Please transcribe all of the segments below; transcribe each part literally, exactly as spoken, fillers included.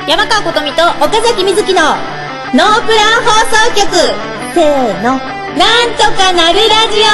山川ことみと岡崎みずきのノープラン放送局、せーの、なんとかなるラジオ。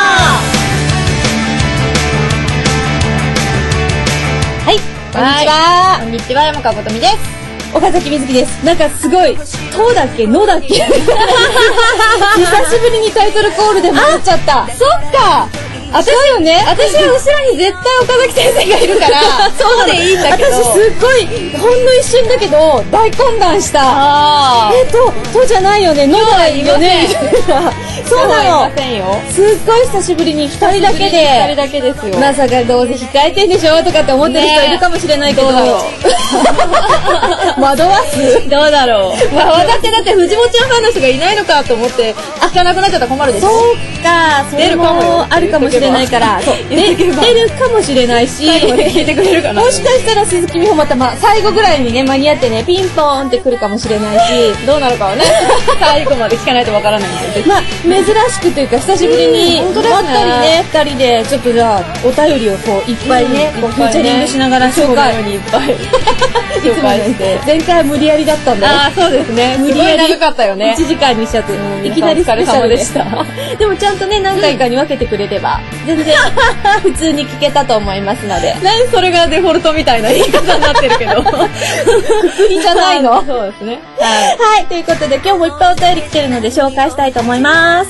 はい、こんにちは。 こんにちは、山川ことみです。 岡崎みずきです。なんかすごい、とだっけのだっけ久しぶりにタイトルコールでも言っちゃった。 そっか。 私よね。 私は後ろに絶対岡崎先生がいるから、そうでいいんだけど。 私すっごい、ほんの一瞬だけど、大混乱した。 あえっと、とじゃないよね、のだよね。そうなの。 いませんよ。 すっごい久しぶりに二人だけで。 二人だけですよ。 まさかどうせ控えてんでしょとかって思ってる人いるかもしれないけど。 どうだろう。 惑わすどうだろう。まあ、だってだって藤本ちゃんファンの人がいないのかと思って、聞かなくなっちゃったら困るでしょ。 そうか、それもあるかもしれないから、そう出るかもしれないし、 聞いてくれるかな。 もしかしたら鈴木美穂また、ま、最後ぐらいにね、間に合ってね、ピンポーンって来るかもしれないし、 どうなるかはね、最後まで聞かないとわからないんで。 まあ、珍しくというか、久しぶりに、 本当ですね。 まったりね、二人で、ちょっとじゃあ、お便りをこう、いっぱいね、こう、フューチャリングしながら紹介。 にいっぱい紹介して。 前回は無理やりだったんだよ。 ああ、そうですね。 無理やり。 長かったよね。 いちじかんにしちゃって、いきなりスペシャルでした。でもちゃんとね、何回かに分けてくれれば、全然、普通に聞けたと思いますので。 何それがデフォルトみたいな言い方になってるけど。くくりじゃないの？ そうですね。 はい。はい。ということで、今日もいっぱいお便り来てるので紹介したいと思います。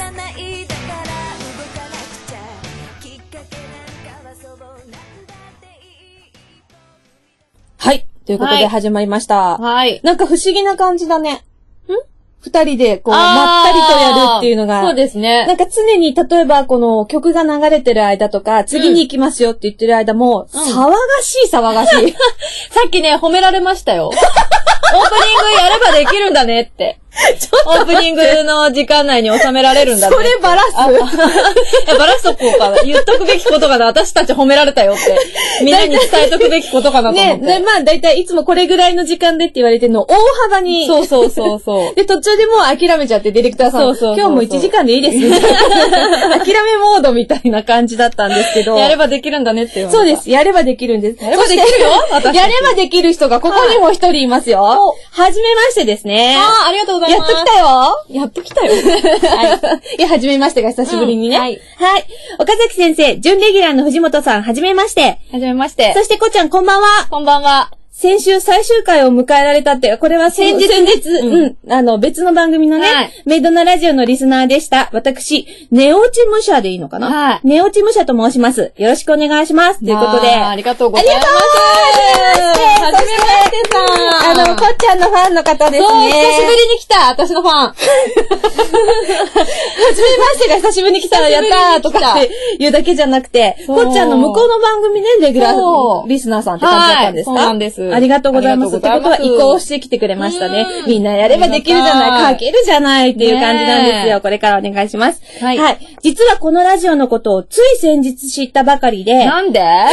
はい。ということで始まりました。 はい。 なんか不思議な感じだね。ん？二人でこう、まったりとやるっていうのが。 そうですね。 なんか常に、例えばこの曲が流れてる間とか、次に行きますよって言ってる間も、うん、騒がしい騒がしい。 さっきね、褒められましたよ。オープニングやればできるんだねって。オープニングの時間内に収められるんだね。 それバラすバラしとこうかな。言っとくべきことかな。私たち褒められたよって。みんなに伝えとくべきことかなと思って。 ね、ね、まあだいたいいつもこれぐらいの時間でって言われてるのを大幅に。 そうそうそうそう。 で、途中でもう諦めちゃってディレクターさん。そうそうそうそう。今日もいちじかんでいいですみたいな。諦めモードみたいな感じだったんですけど。 やればできるんだねってよ。 そうです。やればできるんです。 やればできるよ私。 やればできる人がここにも一人いますよ。はじめましてですね。 ああ、ありがとうございます。 やっと来たよ。 やっと来たよ。はい。 いや、はじめましてが久しぶりにね。 うん、はい。 はい。岡崎先生、準レギュラーの藤本さん、はじめまして。 はじめまして。 そしてこっちゃん、こんばんは。 こんばんは。 先週最終回を迎えられたって、これは先日、先日、うん、うん、あの、別の番組のね、はい、メイドなラジオのリスナーでした。私、ネオチムシャでいいのかな、はい、ネオチムシャと申します。よろしくお願いします。ということで。 ありがとうございます。 ありがとうございます。はじめましてさん。あの、こっちゃんのファンの方ですね。 そう、久しぶりに来た、私のファン。はじめましてが久しぶりに来たらやったーとかって言うだけじゃなくて、こっちゃんの向こうの番組ね、レギュラーリスナーさんって感じだったんですか？ そうなんです。 ありがとうございます。ってことは移行してきてくれましたね。みんなやればできるじゃない、書けるじゃないっていう感じなんですよ。これからお願いします。はい。はい。実はこのラジオのことをつい先日知ったばかりで。 なんで？はい。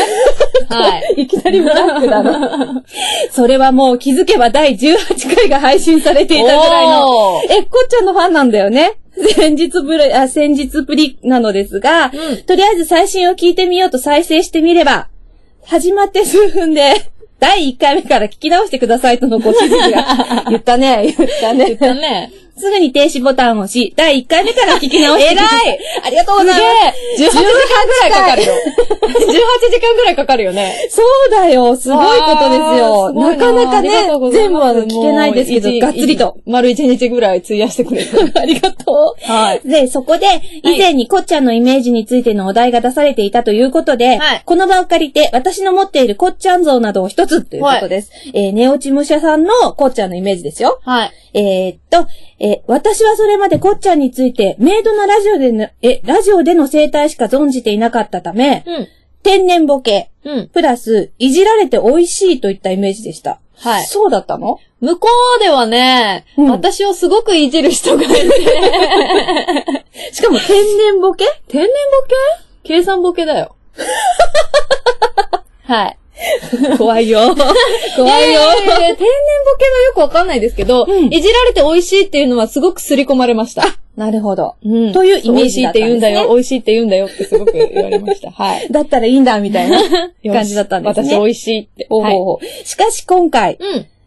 いきなりブラックだな。それはもう気づけばだいじゅうはちかいが配信されていたぐらいの。え、こっちゃんのファンなんだよね。先日ぶり、あ、先日ぶりなのですが、うん、とりあえず最新を聞いてみようと再生してみれば、始まって数分で、だいいっかいめから聞き直してくださいとのご指示が言ったね、言ったね。 言ったね。 すぐに停止ボタンを押し、だいいっかいめから聞き直してください。 偉いありがとうございます。じゅうはちじかんぐらいかかるよ。じゅうはちじかんぐらいかかるよね。 そうだよ。すごいことですよ。なかなかね、全部は聞けないですけど、がっつりと。 丸いちにちぐらい費やしてくれる。 ありがとう。はい。で、そこで、以前にこっちゃんのイメージについてのお題が出されていたということで、はい、この場を借りて、私の持っているこっちゃん像などを一つということです。はい、えー、ネオチムシャさんのこっちゃんのイメージですよ。はい。えー、っと、えー、私はそれまでこっちゃんについて、メイドなラジオでの、え、ラジオでの生態しか存じていなかったため、うん、天然ボケ、うん、プラス、いじられて美味しいといったイメージでした。はい。そうだったの？ 向こうではね、うん、私をすごくいじる人がいて。 しかも天然ボケ？ 天然ボケ？計算ボケだよ。はい。 怖いよ。怖いよ。 えー、天然ボケのよくわかんないですけど、うん、いじられて美味しいっていうのはすごく刷り込まれました。 なるほど。うん。というイメージだったんですね。美味しいって言うんだよ、 美味しいって言うんだよってすごく言われました。はい。 だったらいいんだ、みたいな感じだったんですね。 私美味しいって。 ほうほうほう。しかし今回、うん、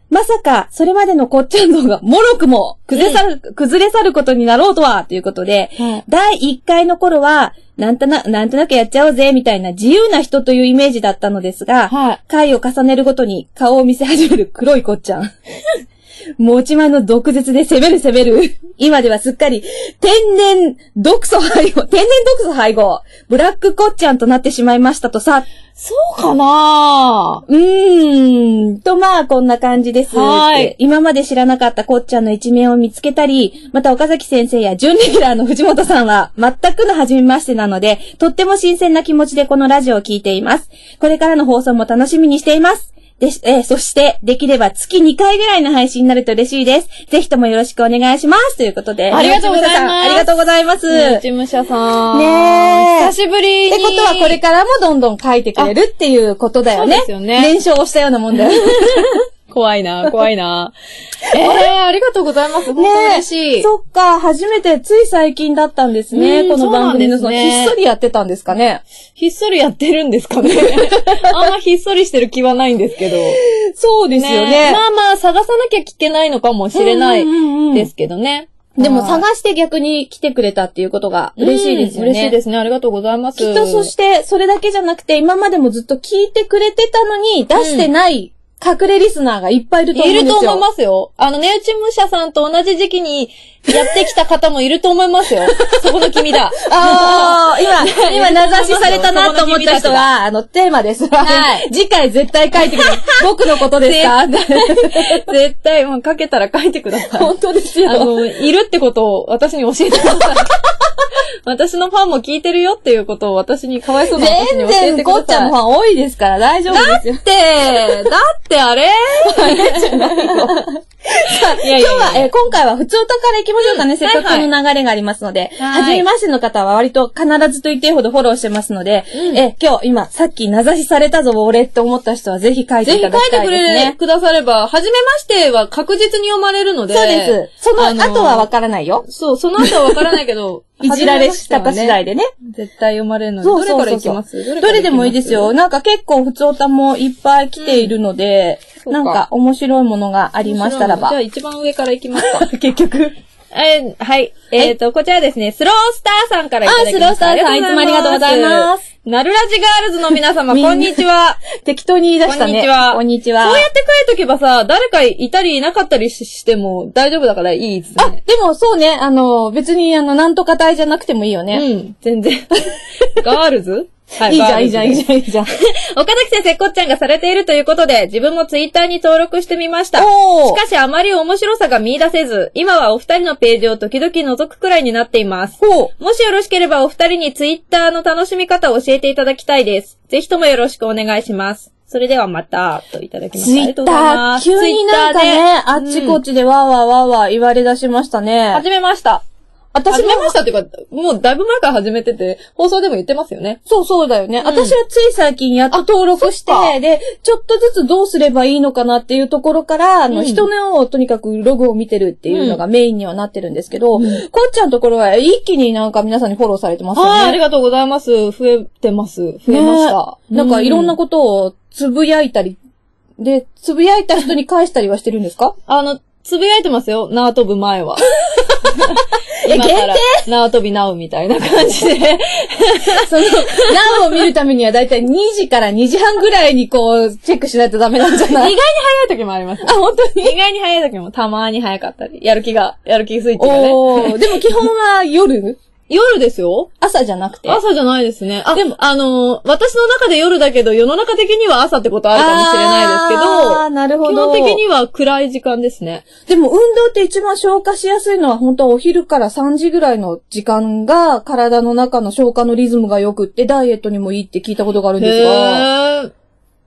まさか、それまでのこっちゃん像がもろくも崩れ去る、うん、崩れ去ることになろうとは、ということで、はい、だいいっかいの頃は、なんとな、なんとなくやっちゃおうぜ、みたいな自由な人というイメージだったのですが、はい、回を重ねるごとに顔を見せ始める黒いこっちゃん。持ち前の毒舌で攻める攻める。今ではすっかり天然毒素配合、天然毒素配合、ブラックコッチャンとなってしまいましたとさ。 そうかなうーん。とまあこんな感じです。はい。今まで知らなかったこっちゃんの一面を見つけたり、また岡崎先生や準レギュラーの藤本さんは全くの初めましてなので、とっても新鮮な気持ちでこのラジオを聞いています。これからの放送も楽しみにしています。で、えー、そして、できれば月にかいぐらいの配信になると嬉しいです。ぜひともよろしくお願いします。ということで。 ありがとうございます。 ありがとうございます。 事務所さん。 ねえ。 久しぶりに。 ってことはこれからもどんどん書いてくれるっていうことだよね。そうですよね。連勝をしたようなもんだよ。 怖いな、怖いな。ええー、ありがとうございます。本当に嬉しい。 そっか、初めてつい最近だったんですね。この番組の、ね、ひっそりやってたんですかね。 ひっそりやってるんですかね。あんまひっそりしてる気はないんですけど。 そうですよね。ね、 まあまあ、探さなきゃ聞けないのかもしれないですけどね。 でも探して逆に来てくれたっていうことが嬉しいですよね。 嬉しいですね。ありがとうございます。 きっとそしてそれだけじゃなくて今までもずっと聞いてくれてたのに出してない隠れリスナーがいっぱいいると思うんですよ。 いると思いますよ。あの、ネウチム社さんと同じ時期にやってきた方もいると思いますよ。そこの君だ。 ああ、今、今名指しされたなと思った人は、あの、テーマです。はい。次回絶対書いてくれ。僕のことですか絶対、もう書けたら書いてください。 本当ですよ。 あの、いるってことを私に教えてください。私のファンも聞いてるよっていうことを私に、かわいそうな私に教えてください。 全然、こっちゃんのファン多いですから大丈夫ですよ。 だって、だってあれあれじゃないよ。 さあ、いやいやいや今日は、えー、今回は普通歌から行きましょうかね。せっかくこの流れがありますので。はいはい、初めましての方は割と必ずと言っていいほどフォローしてますので、うん、えー、今日、今、さっき名指しされたぞ、俺って思った人はぜひ書いていただきたいですね。 ぜひ書いてくれ、くだされば、初めましては確実に読まれるので。 そうです。その後はわからないよ。 そう、その後はわからないけど、 いじられ方次第でね。 絶対読まれるので。そうそうそうそう。どれからいきます？ どれでもいいですよ。なんか結構普通歌もいっぱい来ているので、うん、なんか面白いものがありましたらば。 じゃあ一番上からいきますか。 結局。 えー、はい。えっ、ー、と、こちらですね、スロースターさんからいただきました。 あ、スロースターさん、いつもありがとうございます。 なるラジガールズの皆様、こんにちは。 適当に言い出したね。 こんにちは。 こんにちは。 そうやって書いとけばさ、誰かいたりいなかったりしても大丈夫だからいいですね。 あ、でもそうね、あの、別にあの、なんとか隊じゃなくてもいいよね。 うん、全然。ガールズはい、いいじゃん、いいじゃん、いいじゃん、いいじゃん。岡崎先生、こっちゃんがされているということで、自分もツイッターに登録してみました。しかしあまり面白さが見出せず、今はお二人のページを時々覗くくらいになっています。もしよろしければお二人にツイッターの楽しみ方を教えていただきたいです。ぜひともよろしくお願いします。それではまた、といただきました。 ツイッター、急になんかね、あっちこっちでわーわーわーわー言われ出しましたね。 始めました。 私も。始めましたっていうか、もうだいぶ前から始めてて、放送でも言ってますよね。 そうそうだよね。うん、私はつい最近やっと登録して、で、ちょっとずつどうすればいいのかなっていうところから、あの、うん、人のをとにかくログを見てるっていうのがメインにはなってるんですけど、うん、こっちゃんのところは一気になんか皆さんにフォローされてますよね。 あ, ありがとうございます。増えてます。増えました。 ね、なんかいろんなことをつぶやいたり、で、つぶやいた人に返したりはしてるんですか？ あの、つぶやいてますよ。縄跳ぶ前は。今から縄跳びなうみたいな感じで。 その、なうを見るためにはだいたいにじからにじはんぐらいにこう、チェックしないとダメなんじゃない？ 意外に早い時もあります。 あ、本当に？ 意外に早い時もたまに早かったり。やる気が、やる気スイッチがね。 おー、でも基本は夜？ 夜ですよ。 朝じゃなくて。 朝じゃないですね。あ、でも、あのー、私の中で夜だけど、世の中的には朝ってことあるかもしれないですけど、 あー、なるほど。 基本的には暗い時間ですね。 でも運動って一番消化しやすいのは本当はお昼からさんじぐらいの時間が体の中の消化のリズムが良くってダイエットにもいいって聞いたことがあるんですが。 へー。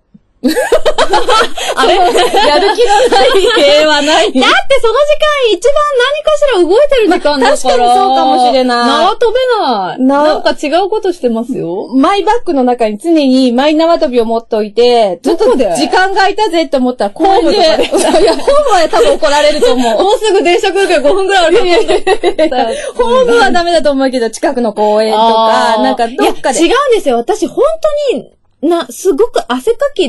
あれやる気のない系はない。だってその時間一番何かしら動いてる時間だから。まあ、 確かにそうかもしれない。 縄跳べない。なんか違うことしてますよ。 マイバッグの中に常にマイ縄跳びを持っておいて、ちょっと時間が空いたぜって思ったら、ホームで。いや、ホームは多分怒られると思う。 もうすぐ電車来るからごふんくらいあると思う。 ホームはダメだと思うけど、近くの公園とか、なんかどっかで。 いや、違うんですよ。私本当に、な、すごく汗かき、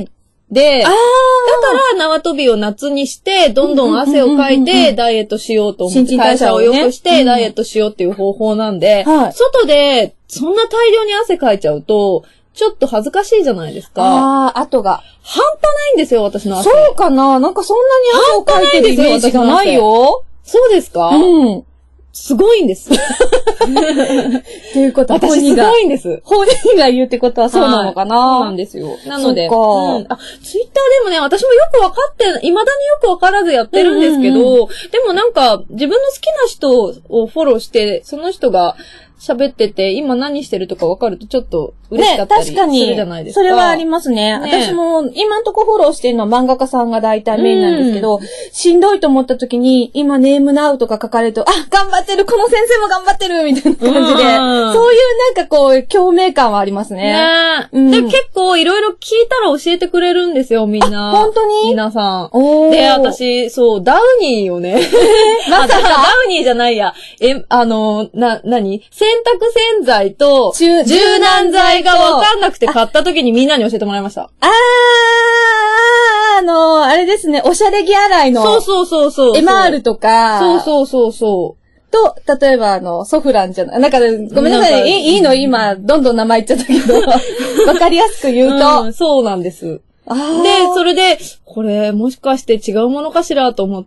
で、だから縄跳びを夏にして、どんどん汗をかいて、ダイエットしようと思って、代謝を良くして、ダイエットしようっていう方法なんで、外で、そんな大量に汗かいちゃうと、ちょっと恥ずかしいじゃないですか。 ああ、後が。 半端ないんですよ、私の汗。 そうかな？なんかそんなに汗をかいてるイメージがないよ。 そうですか？うん。すごいんです。 ということは、 私すごいんです。 本人が言うってことはそうなのかな、はい、 そうなんですよ。なので、 うん、 あ、ツイッターでもね、私もよくわかって、未だによくわからずやってるんですけど、うんうんうん、でもなんか、自分の好きな人をフォローして、その人が喋ってて、今何してるとかわかるとちょっと嬉しかったりするじゃないですか。 ね、確かに。それはありますね。ね、私も今んとこフォローしてるのは漫画家さんが大体メインなんですけど、うん、しんどいと思った時に、今ネームナウとか書かれると、あ、頑張ってる、この先生も頑張ってるみたいな感じで、うん、そういうなんかこう、共鳴感はありますね。 ね、うん、で、結構いろいろ聞いたら教えてくれるんですよ、みんな。 本当に？ 皆さん。で、私、そう、ダウニーをね、まさかダウニーじゃないや、え、あの、な、なに洗濯洗剤と柔軟剤がわかんなくて買った時にみんなに教えてもらいました。あー、あの、あれですね、おしゃれ着洗いの。 そうそうそうそう。 エマールとか。 そうそうそうそう。 と、例えばあの、ソフランじゃない。なんか、ごめんなさい。いいの今、どんどん名前言っちゃったけど、わかりやすく言うと。 うん、そうなんです。で、それで、これ、もしかして違うものかしらと思って、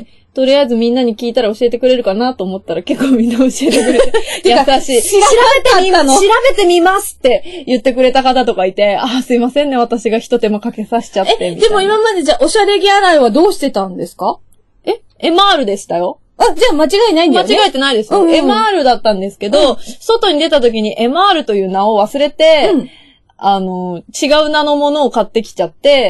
うん、とりあえずみんなに聞いたら教えてくれるかなと思ったら結構みんな教えてくれて。優しい。調べてみます。調べてみますって言ってくれた方とかいて、あ、すいませんね、私が一手間かけさせちゃって。 え、でも今までじゃあおしゃれ着洗いはどうしてたんですか？ え、エマールでしたよ。 あ、じゃあ間違いないんだよね。 間違えてないですよ。うんうん、エマールだったんですけど、うん、外に出た時にエマールという名を忘れて、うん、あの、違う名のものを買ってきちゃって、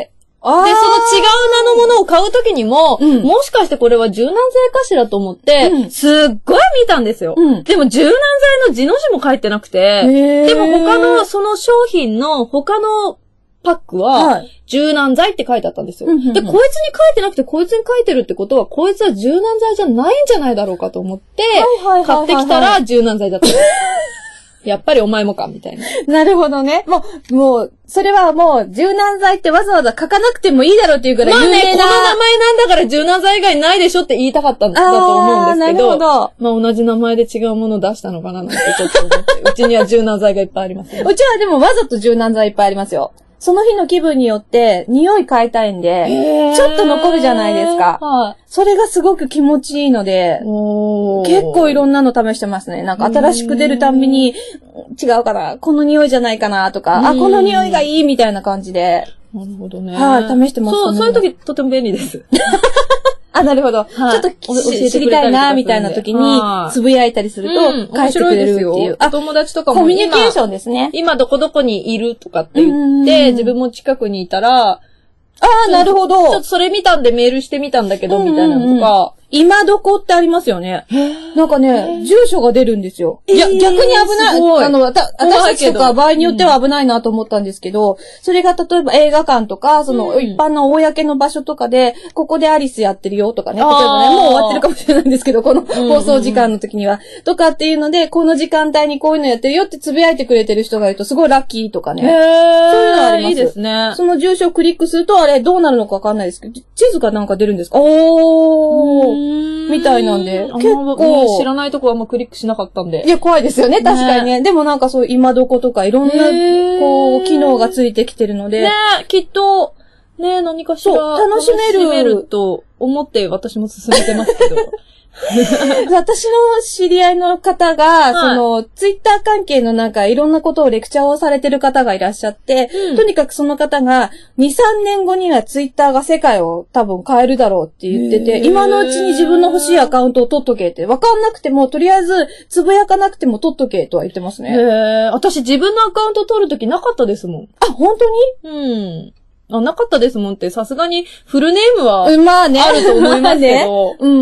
で、その違う名のものを買うときにも、うん、もしかしてこれは柔軟剤かしらと思って、うん、すっごい見たんですよ。うん、でも柔軟剤の字の字も書いてなくて、でも他のその商品の他のパックは、柔軟剤って書いてあったんですよ。はい、で、こいつに書いてなくてこいつに書いてるってことは、こいつは柔軟剤じゃないんじゃないだろうかと思って、買ってきたら柔軟剤だった。やっぱりお前もか、みたいな。 なるほどね。もう、もう、それはもう、柔軟剤ってわざわざ書かなくてもいいだろうっていうぐらい有名な。まあね、この名前なんだから柔軟剤以外ないでしょって言いたかったんだと思うんですけど。なるほど。まあ同じ名前で違うものを出したのかななんてちょっと思って。うちには柔軟剤がいっぱいありますね。 うちはでもわざと柔軟剤いっぱいありますよ。その日の気分によって匂い変えたいんで、ちょっと残るじゃないですか。はい、それがすごく気持ちいいので、結構いろんなの試してますね。なんか新しく出るたんびに、違うかな、この匂いじゃないかなとか、あ、この匂いがいいみたいな感じで。 なるほどね。 はい、試してます、ね。 そう、そういう時とても便利です。 あ、なるほど。はい、ちょっと知りたいな、みたいな時に、つぶやいたりすると、返してくれるっていう。 お友達とかもコミュニケーションですね。 今どこどこにいるとかって言って、自分も近くにいたら、 ああ、なるほど。 ちょっとそれ見たんでメールしてみたんだけど、みたいなのとか。 今どこってありますよね。なんかね、住所が出るんですよ。いや、逆に危ない。あの、私たちとか場合によっては危ないなと思ったんですけど、それが例えば映画館とか、その一般の公の場所とかで、ここでアリスやってるよとかね、例えばね、もう終わってるかもしれないんですけど、この放送時間の時には。とかっていうので、この時間帯にこういうのやってるよってつぶやいてくれてる人がいると、すごいラッキーとかね。そういうのあります。 いいですね。 その住所をクリックすると、あれどうなるのかわかんないですけど、地図がなんか出るんですか？おー。みたいなんで、結構。 知らないとこはもうクリックしなかったんで。 いや、怖いですよね、確かにね。でもなんかそう、今どことかいろんな、こう、機能がついてきてるので。 ねきっと、ね何かしら。 楽しめる。 楽しめると思って私も進めてますけど。 私の知り合いの方が、はい、その、ツイッター関係のなんかいろんなことをレクチャーをされてる方がいらっしゃって、うん、とにかくその方が、に、さんねんごにはツイッターが世界を多分変えるだろうって言ってて、今のうちに自分の欲しいアカウントを取っとけって、わかんなくても、とりあえず、つぶやかなくても取っとけとは言ってますね。 へー。私自分のアカウント取るときなかったですもん。 あ、本当に？うん。あ、なかったですもんって、さすがにフルネームは、 まあね。 あると思いますけど。 うん。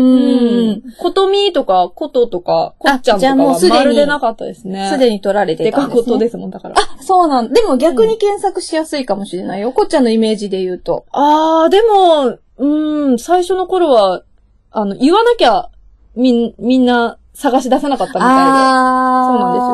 ことみとか、こととか、こっちゃんとかはまるでなかったですね。 すでに取られてたんですね。 でかことですもん、だから。 あ、そうなん。でも逆に検索しやすいかもしれないよ。こっちゃんのイメージで言うと。 あー、でも、うん、最初の頃は、あの、言わなきゃ、みん、みんな探し出さなかったみたいで。あー。そうなんですよ。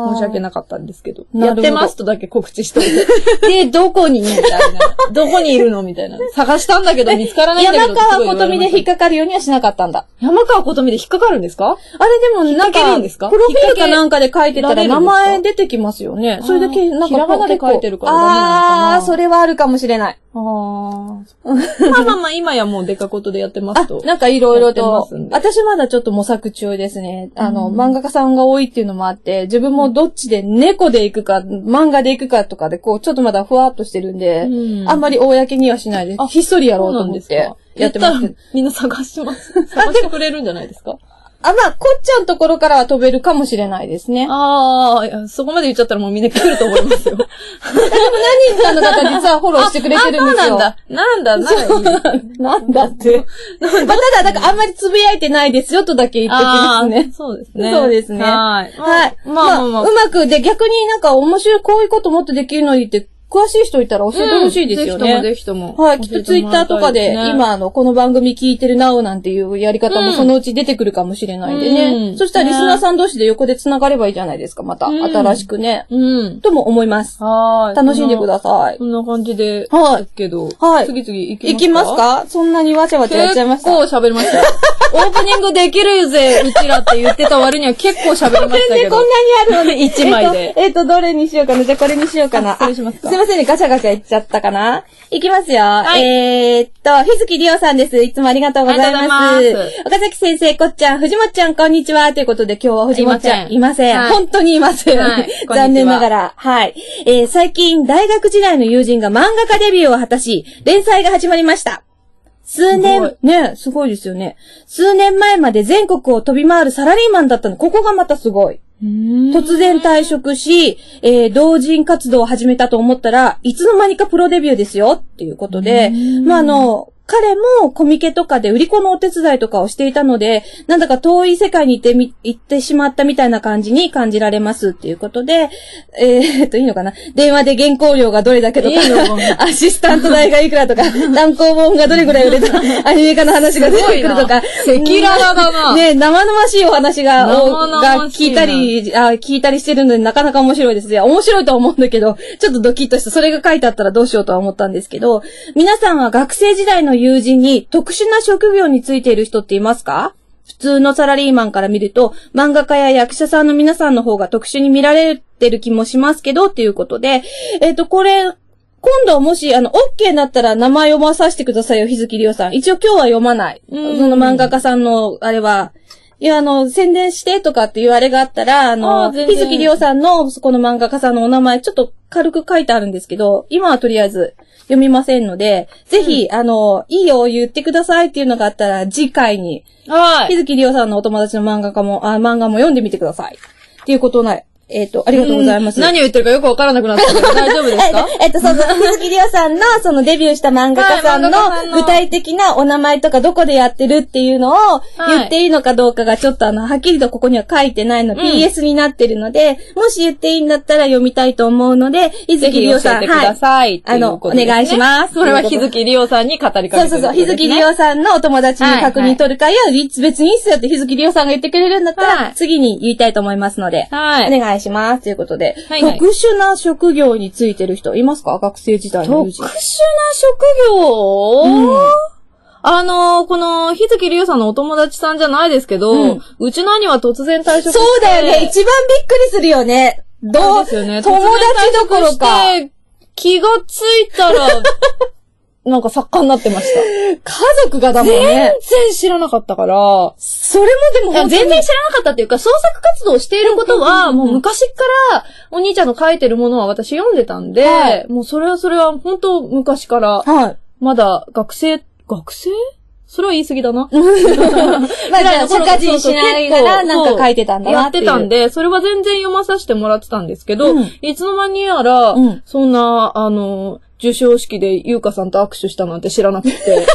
申し訳なかったんですけど。やってますとだけ告知しといて。で、どこにみたいな。どこにいるのみたいな。探したんだけど見つからないんだけど。 山川琴美で引っかかるようにはしなかったんだ。 山川琴美で引っかかるんですか？ あれでもなんか、プロフィールかなんかで書いてたら名前出てきますよね。それだけ、なんか、 ひらがなで書いてるからダメなのかな。 あー、それはあるかもしれない。 あー。まあまあまあ、今やもうデカことでやってますと。 あ、なんかいろいろと。私まだちょっと模索中ですね。あの、漫画家さんが多いっていうのもあって、自分もどっちで猫で行くか、漫画で行くかとかで、こう、ちょっとまだふわっとしてるんで、うん、あんまり公にはしないで、ひっそりやろうと思ってやってます。 みんな探します。探してくれるんじゃないですか？ あ、まあ、こっちゃんところからは飛べるかもしれないですね。 ああ、いや、そこまで言っちゃったらもうみんな来ると思いますよ。でも何人かの方実はフォローしてくれてるんですよ。 あ、あなんだ。なんだ、なんだ。 なんだって。まあ、ただ、だからあんまりつぶやいてないですよとだけ言っときますね。 そうですね。 そうですね。 はい。 はい。まあ、まあ、まあ、うまくで、逆になんか面白い、こういうこともっとできるのにって、詳しい人いたら教えてほしいですよね。 うん、ぜひとも、ぜひとも。 はい。きっとツイッターとかで、ね、今、あの、この番組聞いてるなおなんていうやり方もそのうち出てくるかもしれないんでね。うん、そしたらリスナーさん同士で横で繋がればいいじゃないですか、また。うん、新しくね。うん。とも思います。はい。楽しんでください。 こんな感じで。はい。けど。はい。次々行きますか？ 行きますか？そんなにわちゃわちゃやっちゃいました。 結構喋りましたよ。オープニングできるぜ、うちらって言ってた割には結構喋りましたけど。 こんなにあるので、 一枚で。 えっと、どれにしようかな。じゃあこれにしようかな。 失礼しますか？ すいませんね、ガチャガチャいっちゃったかな。いきますよ。はい、えーっと、日月りおさんです。いつもありがとうございます。ありがとうございます。岡崎先生、こっちゃん、藤本ちゃん、こんにちは。ということで今日は藤本ちゃんいません。はい、本当にいません。はい、残念ながら。はい。えー、最近、大学時代の友人が漫画家デビューを果たし、連載が始まりました。数年、ね、すごいですよね。数年前まで全国を飛び回るサラリーマンだったの。ここがまたすごい。突然退職し、えー、同人活動を始めたと思ったらいつの間にかプロデビューですよっていうことで、まあ、あの、彼もコミケとかで売り子のお手伝いとかをしていたので、なんだか遠い世界に行ってみ、行ってしまったみたいな感じに感じられますっていうことで、えー、っと、いいのかな？電話で原稿料がどれだけとか、いいアシスタント代がいくらとか、単行本がどれぐらい売れた、アニメ化の話が出てくるとか、 赤裸々だな。 ね、生々しいお話が、が聞いたり、あ、聞いたりしてるので、なかなか面白いですね。面白いとは思うんだけど、ちょっとドキッとした、それが書いてあったらどうしようとは思ったんですけど、皆さんは学生時代の友人に特殊な職業についている人っていますか？普通のサラリーマンから見ると、漫画家や役者さんの皆さんの方が特殊に見られてる気もしますけど、っていうことで、えっと、これ、今度もし、あの、OK になったら名前読まさせてくださいよ、日月りおさん。一応今日は読まない。その漫画家さんの、あれは、いや、あの、宣伝してとかっていうあれがあったら、あの、日月りおさんの、そこの漫画家さんのお名前、ちょっと軽く書いてあるんですけど、今はとりあえず読みませんので、ぜひ、うん、あの、いいよ、言ってくださいっていうのがあったら、次回に、はい。日月りおさんのお友達の漫画家も、あ、漫画も読んでみてください。っていうことない。えっと、ありがとうございます。 何を言ってるかよくわからなくなったけど、大丈夫ですか？ えっと、そうそう、日月りおさんの、そのデビューした漫画家さんの具体的なお名前とかどこでやってるっていうのを言っていいのかどうかがちょっとあの、はっきりとここには書いてないの、うん、ピーエス になってるので、もし言っていいんだったら読みたいと思うので、日月りおさん、 ぜひ教えてください。はい、 あの、お願いします。 それは日月りおさんに語りかけてる、ね。 そうそうそう、日月りおさんのお友達に確認取るか、いや、別にいいっすよって日月りおさんが言ってくれるんだったら、はい、次に言いたいと思いますので、はい、お願いします。ということで。ではいはい、特殊な職業についてる人いますか？学生時代の友人。 特殊な職業、うん、あの、この、日月りおさんのお友達さんじゃないですけど、うん、うちの兄は突然退職して。 そうだよね。一番びっくりするよね。どうですよね。友達どころか。 気がついたら、なんか作家になってました。 家族がだもんね。 全然知らなかったから。 それもでも全然知らなかったっていうか、創作活動をしていることは、もう昔からお兄ちゃんの書いてるものは私読んでたんで、はい、もうそれはそれは本当昔から、はい、まだ学生、学生それは言い過ぎだな。まあじゃあ、社会人しながらなんか書いてたんだなっていう。 やってたんで、それは全然読まさせてもらってたんですけど、うん、いつの間にやら、うん、そんな、あの、授賞式で優香さんと握手したなんて知らなくて。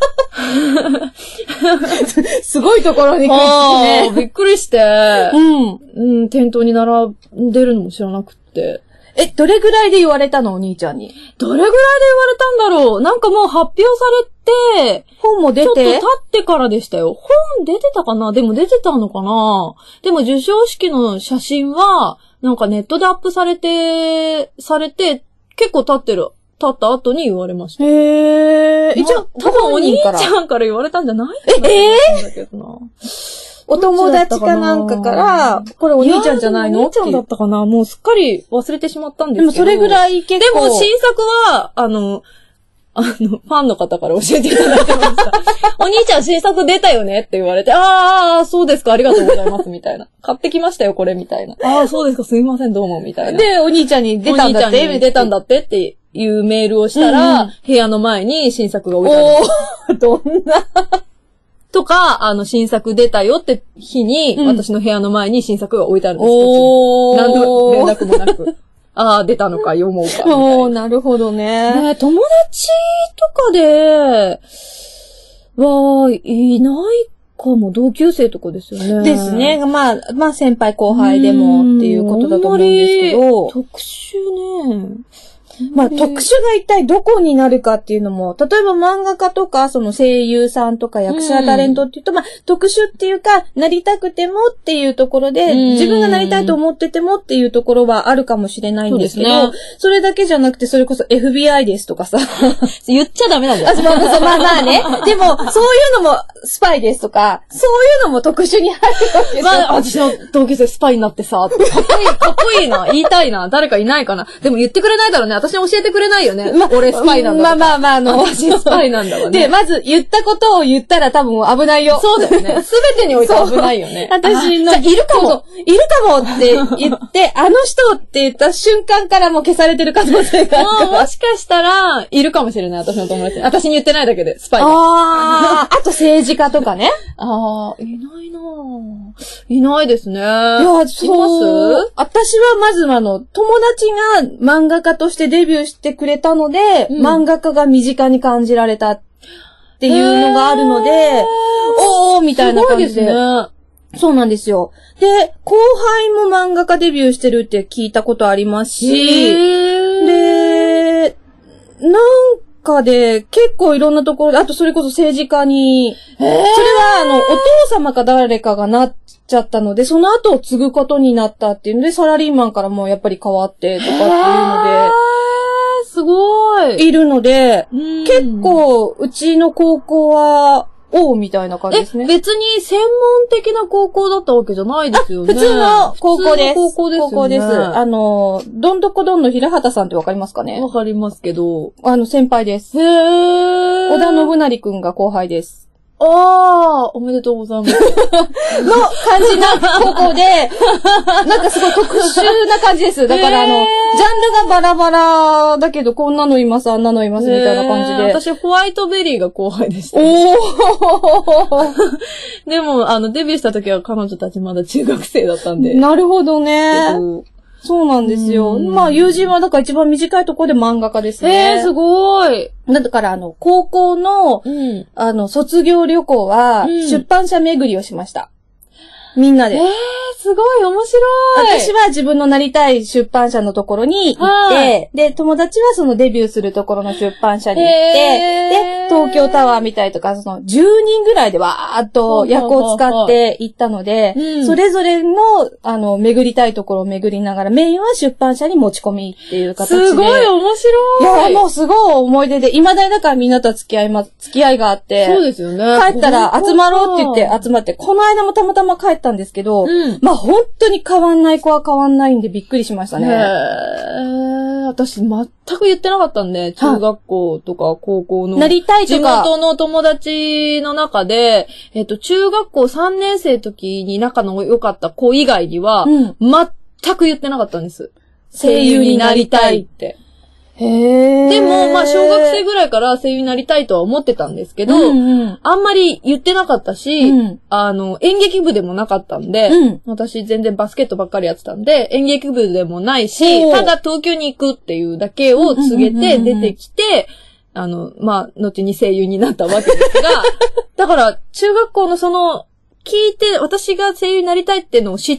すごいところに来て、 ね。びっくりして、うん。うん、店頭に並んでるのも知らなくて。 え、どれぐらいで言われたのお兄ちゃんに。 どれぐらいで言われたんだろう。なんかもう発表されて、 本も出てちょっと経ってからでしたよ。本出てたかな？でも出てたのかな？でも授賞式の写真は、なんかネットでアップされて、されて、結構経ってる。経った後に言われました。 へー。一応、 多分お兄ちゃんから言われたんじゃないえ、えーお友達かなんかから、これお兄ちゃんじゃないの？ お兄ちゃんだったかな？もうすっかり忘れてしまったんですけど。 でもそれぐらい結構。 でも新作は、あの、あの、ファンの方から教えていただいてました。お兄ちゃん新作出たよねって言われて、ああ、そうですか、ありがとうございます、みたいな。買ってきましたよ、これ、みたいな。ああ、そうですか、すいません、どうも、みたいな。 で、お兄ちゃんに出たんだって。 お兄ちゃんに出たんだってっていうメールをしたら、うんうん、部屋の前に新作が置いてある。 おー、どんなとか、あの、新作出たよって日に、うん、私の部屋の前に新作が置いてあるんです。 おー。 何の連絡もなく。ああ、出たのか、読もうかみたいな。 おー、なるほどね。 ね、友達とかで、は、いないかも、同級生とかですよね。 ですね。まあ、まあ、先輩後輩でもっていうことだと思うんですけど。 特殊ね。 まあ、特殊が一体どこになるかっていうのも、例えば漫画家とか、その声優さんとか役者タレントっていうと、まあ、特殊っていうか、なりたくてもっていうところで、自分がなりたいと思っててもっていうところはあるかもしれないんですけど、そ, ね、それだけじゃなくて、それこそ エフビーアイ ですとかさ。 言っちゃダメなんだよ。 まあまあまあね。でも、そういうのもスパイですとか、そういうのも特殊に入るわけですよ。 まあ、私の同級生スパイになってさ、かっこいい、かっこいいな、言いたいな、誰かいないかな。でも言ってくれないだろうね。私に教えてくれないよね。まあ、俺スパイなんだ。 まあまあまあ、あの、 私スパイなんだわね。 で、まず言ったことを言ったら多分危ないよ。 そうだよね。すべてにおいて危ないよね。 私の、いるかも、いるかもって言って、あの人って言った瞬間からもう消されてる可能性があるから。 もうもしかしたら、いるかもしれない、私の友達。私に言ってないだけで、スパイが。 ああ、あと政治家とかね。 ああ、いないなぁ。いないですね。いや、そう。私はまずあの、友達が漫画家としてデビューしてくれたので、うん、漫画家が身近に感じられたっていうのがあるので、おーみたいな感じで。 すごいですね。 そうなんですよ。で、後輩も漫画家デビューしてるって聞いたことありますし、で、なんかで結構いろんなところで、あとそれこそ政治家に、それはあの、お父様か誰かがなっちゃったので、その後を継ぐことになったっていうので、サラリーマンからもやっぱり変わってとかっていうので、 すごい。 いるので、結構、うちの高校は、おうみたいな感じですね。 え、別に専門的な高校だったわけじゃないですよね。 普通の高校です。 高校ですよね。 高校です。あの、どんどこどんの平畑さんってわかりますかね？ わかりますけど。 あの、先輩です。 へー。 織田信成くんが後輩です。 ああ、おめでとうございます。の感じな高校で、なんかすごい特殊な感じです。だからあの、ジャンルがバラバラだけど、こんなのいます、あんなのいます、みたいな感じで。 私、ホワイトベリーが後輩でした、 ね。おーでも、あの、デビューした時は彼女たちまだ中学生だったんで。 なるほどね。そうなんですよ。まあ、友人はだから一番短いところで漫画家ですね。 えー、すごい。 だからあの、高校の、うん、あの、卒業旅行は、出版社巡りをしました。みんなで。 えー、すごい、面白い。 私は自分のなりたい出版社のところに行って、で、友達はそのデビューするところの出版社に行って、で、東京タワー見たりとか、そのじゅうにんぐらいでわーっと役を使って行ったので、うん、それぞれの、あの、巡りたいところを巡りながら、メインは出版社に持ち込みっていう形で。 すごい面白い。いや、もうすごい思い出で、未だにだからみんなと付き合いま、付き合いがあって。 そうですよね。 帰ったら集まろうって言って集まって、この間もたまたま帰ったんですけど、うん、まあ本当に変わんない子は変わんないんでびっくりしましたね。へー。私全く言ってなかったんで、中学校とか高校の。 なりたいとか。 地元の友達の中で、えっと、中学校さんねん生の時に仲の良かった子以外には、うん、全く言ってなかったんです。声優になりたいって。 へー。 でも、まあ、小学生ぐらいから声優になりたいとは思ってたんですけど、うんうん、あんまり言ってなかったし、うん、あの、演劇部でもなかったんで、うん、私全然バスケットばっかりやってたんで、演劇部でもないし、ただ東京に行くっていうだけを告げて出てきて、あの、まあ、後に声優になったわけですが、だから、中学校のその、聞いて、私が声優になりたいっていうのを知ってる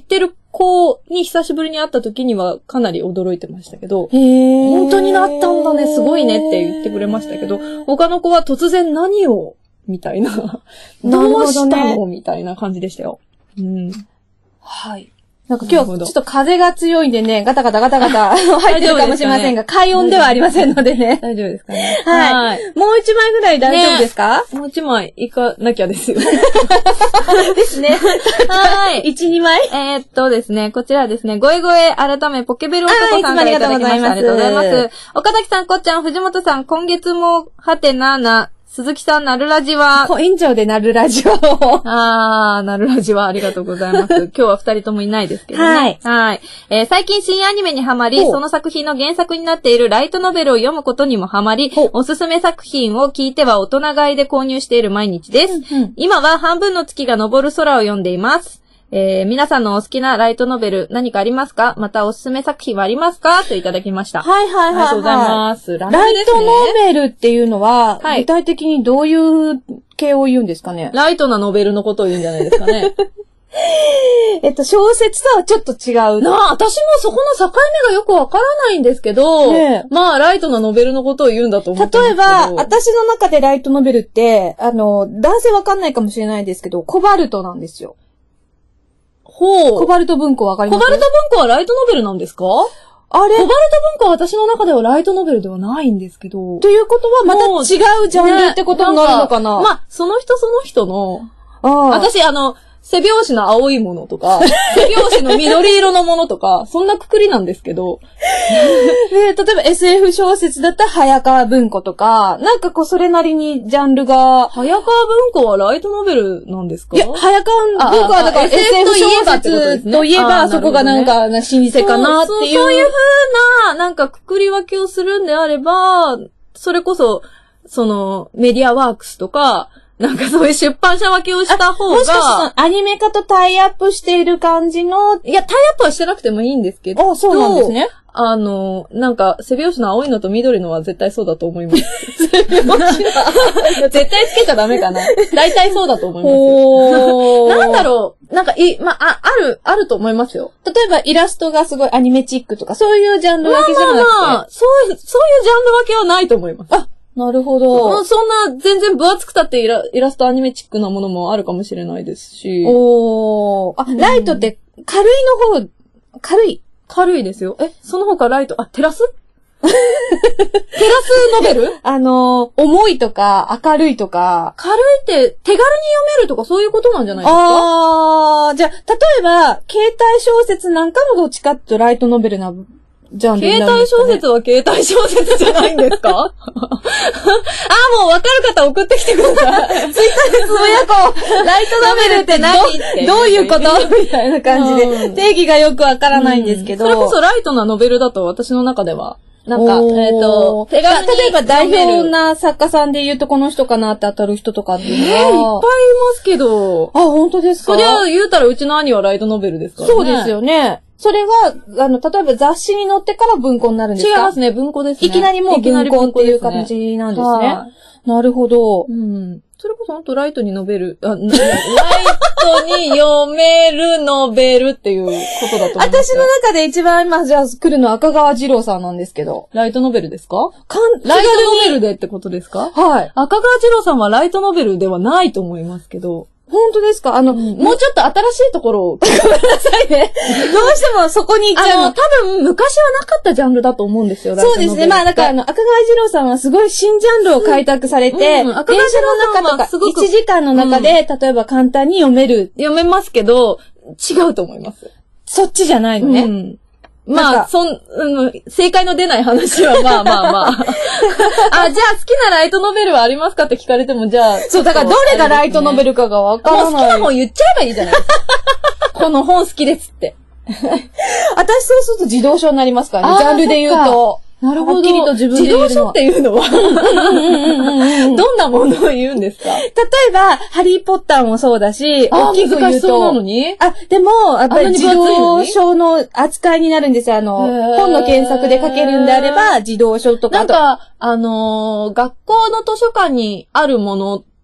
子に久しぶりに会った時にはかなり驚いてましたけど、 へー本当になったんだね、すごいねって言ってくれましたけど、他の子は突然何をみたいな。どうしたのみたいな感じでしたよ。うん。 はい。なんか今日ちょっと風が強いんでね、ガタガタガタガタ入ってるかもしれませんが、快音ではありませんのでね。 大丈夫ですかね。 はい。はい、もう一枚ぐらい大丈夫ですか、 ね、もう一枚いかなきゃですよ。 ですね。はい。一、二枚えー、っとですね、こちらですね、ごえごえ改めポケベル男さんからいただきました。ありがとうございます。岡崎さん、こっちゃん、藤本さん、今月も、はてなな、鈴木さん、なるラジは。 委員長でなるラジオ。 あー、なるラジはありがとうございます。今日は二人ともいないですけどね。はい。はい。えー、最近新アニメにハマり、その作品の原作になっているライトノベルを読むことにもハマり、おすすめ作品を聞いては大人買いで購入している毎日です。うんうん、今は半分の月が昇る空を読んでいます。えー、皆さんのお好きなライトノベル何かありますか？またおすすめ作品はありますか？といただきました。 はいはいはい、はい。ありがとうございます。 ラ, ライトノベルっていうのは、はい、具体的にどういう系を言うんですかね？ ライトなノベルのことを言うんじゃないですかね。 えっと、小説とはちょっと違う。 なあ、私もそこの境目がよくわからないんですけど、ね、まあ、ライトなノベルのことを言うんだと思ってますけど。 例えば、私の中でライトノベルって、あの、男性わかんないかもしれないですけど、コバルトなんですよ。 ほう。 コバルト文庫わかります？ コバルト文庫はライトノベルなんですか？ あれコバルト文庫は私の中ではライトノベルではないんですけど。 ということはまた違うジャンルってことになるのかな？ ね、まあ、その人その人の、あ私あの、背拍子の青いものとか、背拍子の緑色のものとか、そんなくくりなんですけど。 で、例えば エスエフ 小説だったら早川文庫とか、なんかこうそれなりにジャンルが。 早川文庫はライトノベルなんですか？ いや、早川文庫はだから エスエフ 小説といえば、そこがなんか、ね、老舗かなっていう。 そういう風な、なんかくくり分けをするんであれば、それこそ、その、メディアワークスとか、なんかそういう出版社分けをした方が。 もしかしたらアニメ化とタイアップしている感じの。 いや、タイアップはしてなくてもいいんですけど。 あ、そうなんですね。 あの、なんか、背拍子の青いのと緑のは絶対そうだと思います。背拍子の絶対つけちゃダメかな。大体そうだと思います。おなんだろう。なんか、い、まあ、ある、あると思いますよ。 例えば、イラストがすごいアニメチックとか、そういうジャンル分けじゃなくて。まあまあまあ、 そういう、そういうジャンル分けはないと思います。 あ、なるほど。 そんな、全然分厚くたってイラ、イラストアニメチックなものもあるかもしれないですし。 おー。あ、ライトって軽いの方、軽い。 軽いですよ。え、その他ライト、あ、テラステラスノベルあの、重いとか、明るいとか。 軽いって手軽に読めるとかそういうことなんじゃないですか？ あー、じゃあ、例えば、携帯小説なんかもどっちかっていうとライトノベルなジャンルになるんですかね。 携帯小説は携帯小説じゃないんですか？あー、もうわかる方送ってきてください。 ツイッターでつぶやこう。ライトノベルって何ってどういうことみたいな感じで、うん、定義がよくわからないんですけど、 うん。それこそライトなノベルだと私の中では。なんか、えっ、ー、と、手軽に例えば代表な作家さんで言うとこの人かなって当たる人とかっていうのは。 えー、いっぱいいますけど。 あ、本当ですか？ そりゃ言うたらうちの兄はライトノベルですからね。 そうですよね。それは、あの、例えば雑誌に載ってから文庫になるんですか？ 違いますね、文庫ですね。 いきなりもう文庫っていう感じなんですね。なるほど。 うん。それこそ本当ライトにノベル、あ、ライトに読めるノベルっていうことだと思います。 私の中で一番今じゃあ来るのは赤川次郎さんなんですけど。 ライトノベルですか？ かん、 ライトノベルでってことですか？ はい。 赤川次郎さんはライトノベルではないと思いますけど。 本当ですか？あの、うん、 もうちょっと新しいところを。 ごめんなさいね。どうしてもそこに行っちゃうの。 あの、多分昔はなかったジャンルだと思うんですよ。 そうですね。まあ、だからあの、赤川次郎さんはすごい新ジャンルを開拓されて、うん、赤川次郎さんの中とかいちじかんの中で、うん、例えば簡単に読める。 読めますけど、違うと思います。 そっちじゃないのね。 うんまあ、そん、うん、正解の出ない話はまあまあまあ。あ、じゃあ好きなライトノベルはありますかって聞かれても、じゃあ。 そう、だからどれがライトノベルかがわからない。 もう好きな本言っちゃえばいいじゃないですか。この本好きですって。 私そうすると自動書になりますからね、ジャンルで言うと。 なるほど。 はっきりと自分で言うの。 自動書っていうのはどんなものを言うんですか？ 例えば、ハリーポッターもそうだし、 大きく言うと。そうなのに？ あ、でも、やっぱり自動書の扱いになるんですよ。あの、本の検索で書けるんであれば、自動書とか。 なんか、あのー、学校の図書館にあるものっ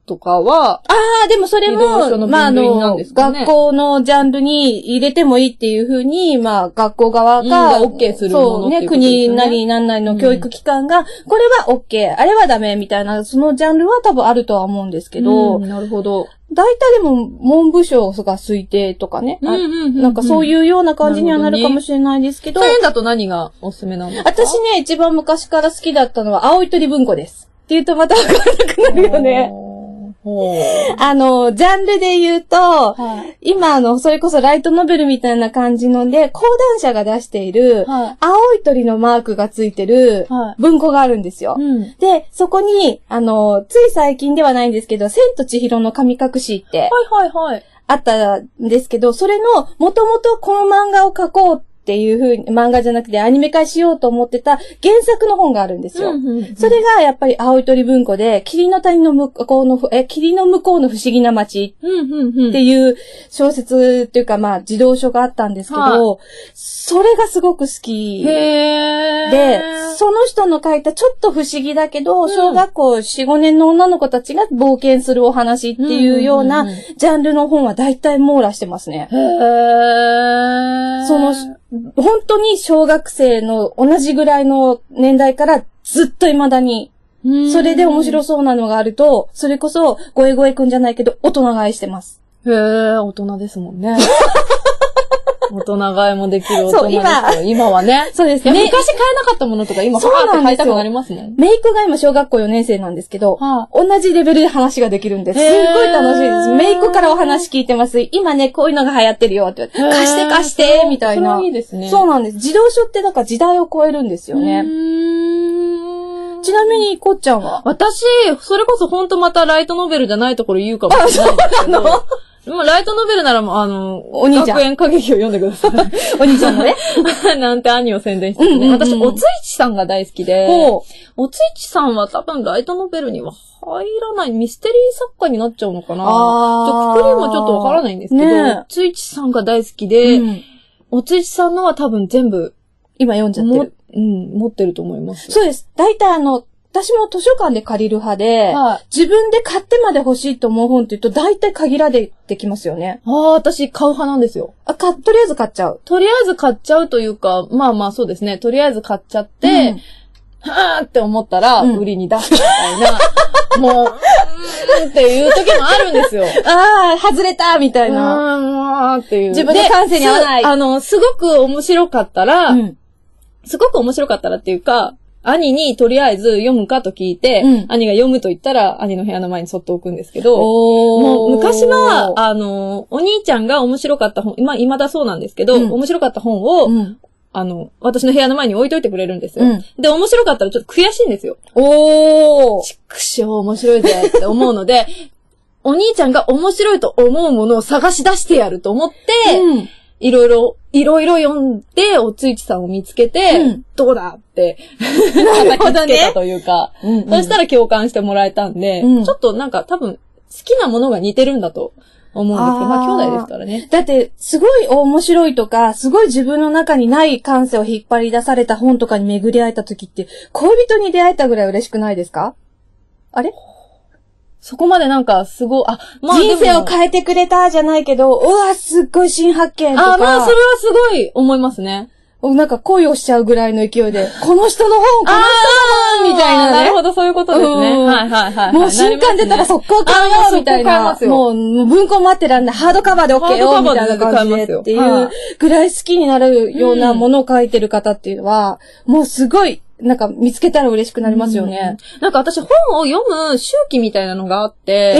とかは、 ああ、でもそれも、まあ、あの、学校のジャンルに入れてもいいっていうふうに、まあ、学校側が、 うん、OK するものそうね、国なりなんなりの教育機関が、これは OK、あれはダメみたいな、そのジャンルは多分あるとは思うんですけど、 うん、なるほど。 大体でも、文部省が推定とかね、うんうんうんうん、なんかそういうような感じにはなるかもしれないですけど、 そういうのだと何がおすすめなんですか？ 私ね、一番昔から好きだったのは、青い鳥文庫です。って言うとまたわからなくなるよね。あの、ジャンルで言うと、はい、今あの、それこそライトノベルみたいな感じので、講談社が出している、はい、青い鳥のマークがついてる文庫があるんですよ。はいうん、で、そこに、あの、つい最近ではないんですけど、千と千尋の神隠しって、はいはいはい。あったんですけど、それの、もともとこの漫画を描こうっていう風に、漫画じゃなくてアニメ化しようと思ってた原作の本があるんですよ。うんうんうん、それがやっぱり青い鳥文庫で、霧の谷の向こうの、え、霧の向こうの不思議な街っていう小説っていうかまあ児童書があったんですけど、はい、それがすごく好きで、その人の書いたちょっと不思議だけど、小学校よん、ごねんの女の子たちが冒険するお話っていうようなジャンルの本は大体網羅してますね。へー。その本当に小学生の同じぐらいの年代からずっと未だに、それで面白そうなのがあると、それこそ、ごえごえくんじゃないけど、大人買いしてます。 へー、大人ですもんね。大人買いもできる大人ですよ。今、今はね。 そうですね。昔買えなかったものとか今、パーって買いたくなりますね。 メイクが今小学校よねん生なんですけど、はあ、同じレベルで話ができるんです。すっごい楽しいです。メイクからお話聞いてます。今ね、こういうのが流行ってるよって言われて、貸して貸してみたいな。 それいいですね。 そうなんです。児童書ってだから時代を超えるんですよね。ちなみに、こっちゃんは私、それこそほんとまたライトノベルじゃないところ言うかもしれないんですけど。まあ、ライトノベルならもう、あの、お兄ちゃん。学園歌劇を読んでください。 お兄ちゃんのね。 なんて兄を宣伝してるね、うんうんうん。私、おついちさんが大好きで、おついちさんは多分ライトノベルには入らない、ミステリー作家になっちゃうのかな。ああ。くくりもちょっとわからないんですけど、ね、おついちさんが大好きで、うん、おついちさんのは多分全部、 今読んじゃってる。 うん、持ってると思います。 そうです。大体あの、私も図書館で借りる派で、はい、自分で買ってまで欲しいと思う本って言うと大体限られてきますよね。 ああ、私買う派なんですよ。 あ、か、とりあえず買っちゃう。 とりあえず買っちゃうというか、まあまあそうですね。とりあえず買っちゃって、うん、はーって思ったら、売りに出すみたいな、うん、もう、うーんっていう時もあるんですよ。 ああ、外れたみたいな。 うーん、っていう。 自分の感性に合わない。 あの、すごく面白かったら、うん、すごく面白かったらっていうか、兄にとりあえず読むかと聞いて、うん、兄が読むと言ったら兄の部屋の前にそっと置くんですけど、もう昔は、あの、お兄ちゃんが面白かった本、まあ未だそうなんですけど、うん、面白かった本を、うん、あの、私の部屋の前に置いといてくれるんですよ。うん、で、面白かったらちょっと悔しいんですよ。おー。ちくしょう面白いぜって思うので、お兄ちゃんが面白いと思うものを探し出してやると思って、うんいろいろ、いろいろ読んで、おついちさんを見つけて、うん、どうだって、叩きつけたというか、うんうん、そしたら共感してもらえたんで、うん、ちょっとなんか多分、好きなものが似てるんだと思うんですけど、まあ兄弟ですからね。 だって、すごい面白いとか、すごい自分の中にない感性を引っ張り出された本とかに巡り会えた時って、恋人に出会えたぐらい嬉しくないですか？あれ？ そこまでなんか、すごい、あ、 まあ、人生を変えてくれたじゃないけど、うわ、すっごい新発見とか。 あ、まあ、それはすごい思いますね。 なんか恋をしちゃうぐらいの勢いで、この人の本、この人の本みたいなね。 なるほど、そういうことですね。はいはいはい。 もう新刊出たら速攻買うよ、みたいな。もう、文庫待ってらんない。ハードカバーで OK よ、みたいな感じでっていうぐらい好きになるようなものを書いてる方っていうのは、もうすごい、なんか見つけたら嬉しくなりますよね。 うん、なんか私本を読む周期みたいなのがあって、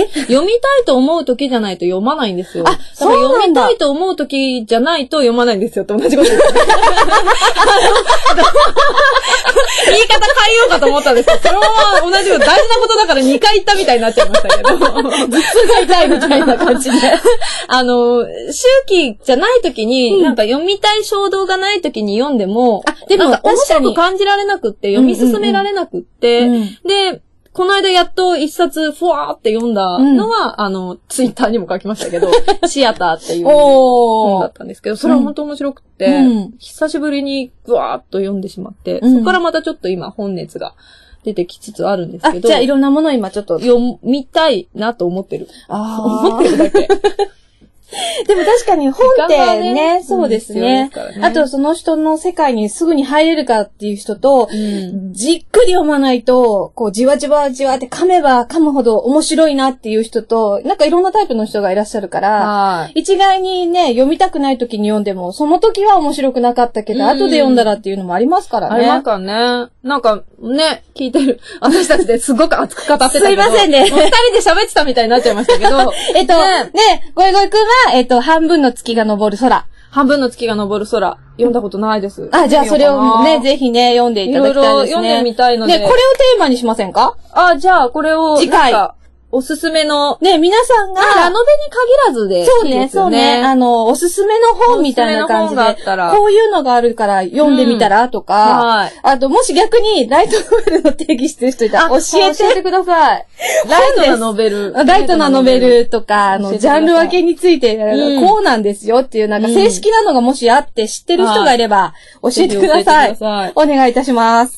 読みたいと思う時じゃないと読まないんですよ。あ、そうなんだ。読みたいと思う時じゃないと読まないんですよって同じことです。言い方変えようかと思ったんですけど、そのまま同じこと、大事なことだからにかい言ったみたいになっちゃいましたけど。頭痛が痛いみたいな感じで。あの、周期じゃない時に、うん、なんか読みたい衝動がない時に読んでも、あ、でもなんか面白く感じられなくって読み進められなくって、うんうんうん、で、この間やっと一冊ふわーって読んだのは、うん、あの、ツイッターにも書きましたけど、シアターっていう本だったんですけど、それは本当面白くって、うん、久しぶりにぐわーっと読んでしまって、うん、そこからまたちょっと今本熱が出てきつつあるんですけど。 あ、じゃあいろんなものを今ちょっと。 読みたいなと思ってる。 ああ。思ってるだけ。 でも確かに本ってね、ねそうですね、 うん、 あとその人の世界にすぐに入れるかっていう人と、 うん、 じっくり読まないと、こうじわじわじわって噛めば噛むほど面白いなっていう人と、なんかいろんなタイプの人がいらっしゃるから、一概にね、読みたくない時に読んでも、その時は面白くなかったけど、うん、後で読んだらっていうのもありますからね。 ありますからね。なんかね、聞いてる。私たちですごく熱く語ってたけど。 すいませんね。二人で喋ってたみたいになっちゃいましたけど。 えっと、ね、ねごいごいくんは、えっと、半分の月が昇る空。 半分の月が昇る空。読んだことないです。 あ、じゃあそれをね、ぜひね、読んでいただきたいですね。いろいろ読んでみたいので。 ね、これをテーマにしませんか？ あ、じゃあこれを、 次回。 おすすめの。 ね、皆さんが。 ラノベに限らずで。 そうね、そうね。あの、おすすめの本みたいな感じで。こういうのがあるから読んでみたらとか。はい。あと、もし逆に、ライトノベルの定義してる人いたら教えて。 教えてください。ライトなノベル。 ライトなノベルとか、あの、ジャンル分けについて、こうなんですよっていう、なんか正式なのがもしあって知ってる人がいれば、教えてください。お願いいたします。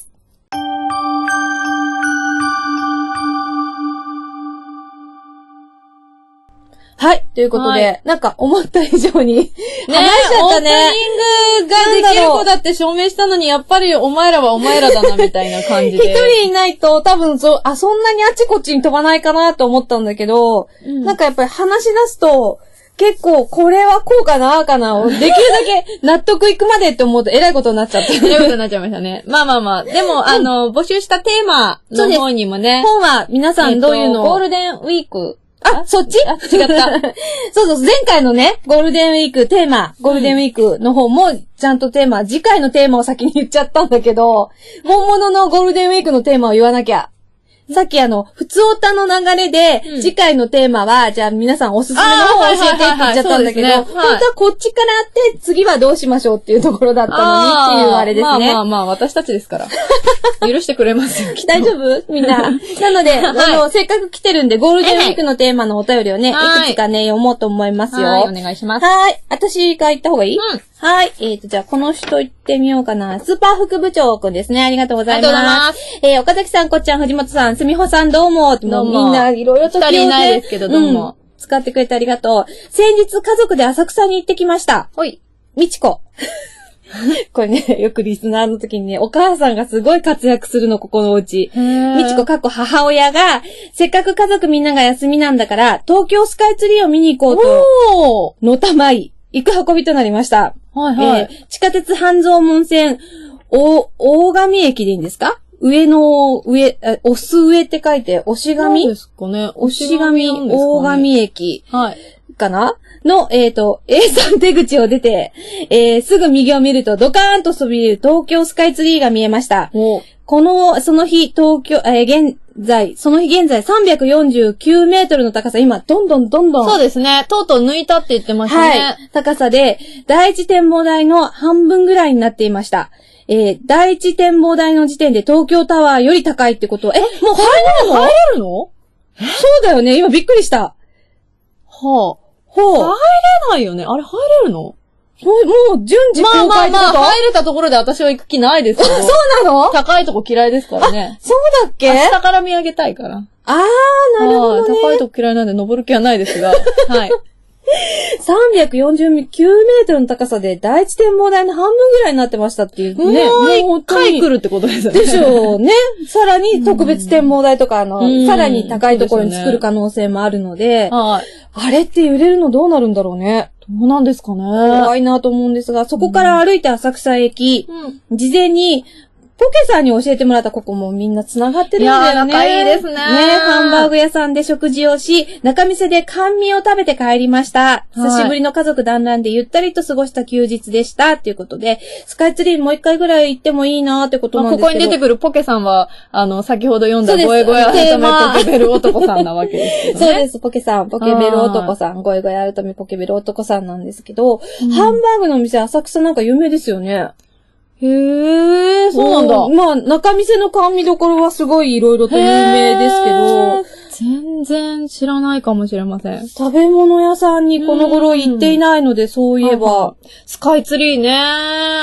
はい。ということで、はい、なんか思った以上に、ね、話しちゃったね。 オープニングができる子だって証明したのに、やっぱりお前らはお前らだな、みたいな感じで。 一人いないと多分そ、あ、そんなにあっちこっちに飛ばないかなと思ったんだけど、うん、なんかやっぱり話し出すと、結構これはこうかな、ああかなを、できるだけ納得いくまでって思うと偉いことになっちゃった。 偉いことになっちゃいましたね。まあまあまあ。でも、うん、あの、募集したテーマの方にもね。 本は皆さんどういうのを、 ゴールデンウィーク。 あ、そっちあ、違った。そうそう、前回のね、ゴールデンウィークテーマ、ゴールデンウィークの方も、ちゃんとテーマ、次回のテーマを先に言っちゃったんだけど、本物のゴールデンウィークのテーマを言わなきゃ。さっきあの、普通オタの流れで、うん、次回のテーマは、じゃあ皆さんおすすめの方を教えてって言っちゃったんだけど、本当はこっちからあって、次はどうしましょうっていうところだったのにっていうあれですね。まあまあまあ、私たちですから。許してくれますよ。 大丈夫みんな。なので、はい、あの、せっかく来てるんで、ゴールデンウィークのテーマのお便りをね、はい、いくつかね、読もうと思いますよ。 はい、お願いします。 はい。私が言った方がいい？うん。はい。えっと、じゃあ、この人行ってみようかな。スーパー副部長くんですね。ありがとうございます。 ありがとうございます。 えー、岡崎さん、こっちゃん、藤本さん、すみほさん、どうも。 どうも。 みんないろいろと二人いないですけど、どうも、 うん。使ってくれてありがとう。先日、家族で浅草に行ってきました。 ほい。 みちこ。これね、よくリスナーの時にね、お母さんがすごい活躍するの、ここのお家。みちこかっこ母親が、せっかく家族みんなが休みなんだから、東京スカイツリーを見に行こうと、のたまい、行く運びとなりました。 はいはい。 えー、地下鉄半蔵門線、お、大神駅でいいんですか？上の上、押す上って書いて、押し神？ そうですかね。 押し神、大神駅。 はい。 かなの、えっと、A さん出口を出て、えー、すぐ右を見るとドカーンとそびえる東京スカイツリーが見えました。この、その日、東京、えー、現在、その日現在さんびゃくよんじゅうきゅうメートルの高さ、今、どんどんどんどん。 そうですね。とうとう抜いたって言ってましたね。 はい。高さで、第一展望台の半分ぐらいになっていました。えー、第一展望台の時点で東京タワーより高いってことは、え、もう入れるの？ 入れるの？ そうだよね。今びっくりした。 はあ。ほう。入れないよね。あれ入れるの？もう、もう順次公開ってこと？ まあまあまあ、入れたところで私は行く気ないですけど。 そうなの？ 高いとこ嫌いですからね。 そうだっけ？ 下から見上げたいから。 あー、なるほどね。 高いとこ嫌いなんで登る気はないですが。はい。 さんびゃくよんじゅうきゅうメートルの高さで第一展望台の半分ぐらいになってましたっていうね。 もう一回来るってことですよね。 でしょうね。さらに特別展望台とか、あの、さらに高いところに作る可能性もあるので、はい。あれって揺れるのどうなるんだろうね。 どうなんですかね。 怖いなと思うんですが、そこから歩いて浅草駅、うん、事前に、ポケさんに教えてもらったここもみんな繋がってるんだよね。 いやー、仲いいですね。ね、 ハンバーグ屋さんで食事をし、中店で甘味を食べて帰りました。久しぶりの家族団らんでゆったりと過ごした休日でした。っていうことで、スカイツリーもう一回ぐらい行ってもいいなーってことなんですけど。 まあ、ここに出てくるポケさんは、あの、先ほど読んだゴエゴエ改めポケベル男さんなわけですけどね。 そうです、ポケさん。ポケベル男さん。ゴエゴエ改めポケベル男さんなんですけど、うん、ハンバーグのお店浅草なんか有名ですよね。 へー、そうなんだ。 まあ、中店の甘味どころはすごい色々と有名ですけど、 全然知らないかもしれません。 食べ物屋さんにこの頃行っていないので、そういえば。 スカイツリーねー。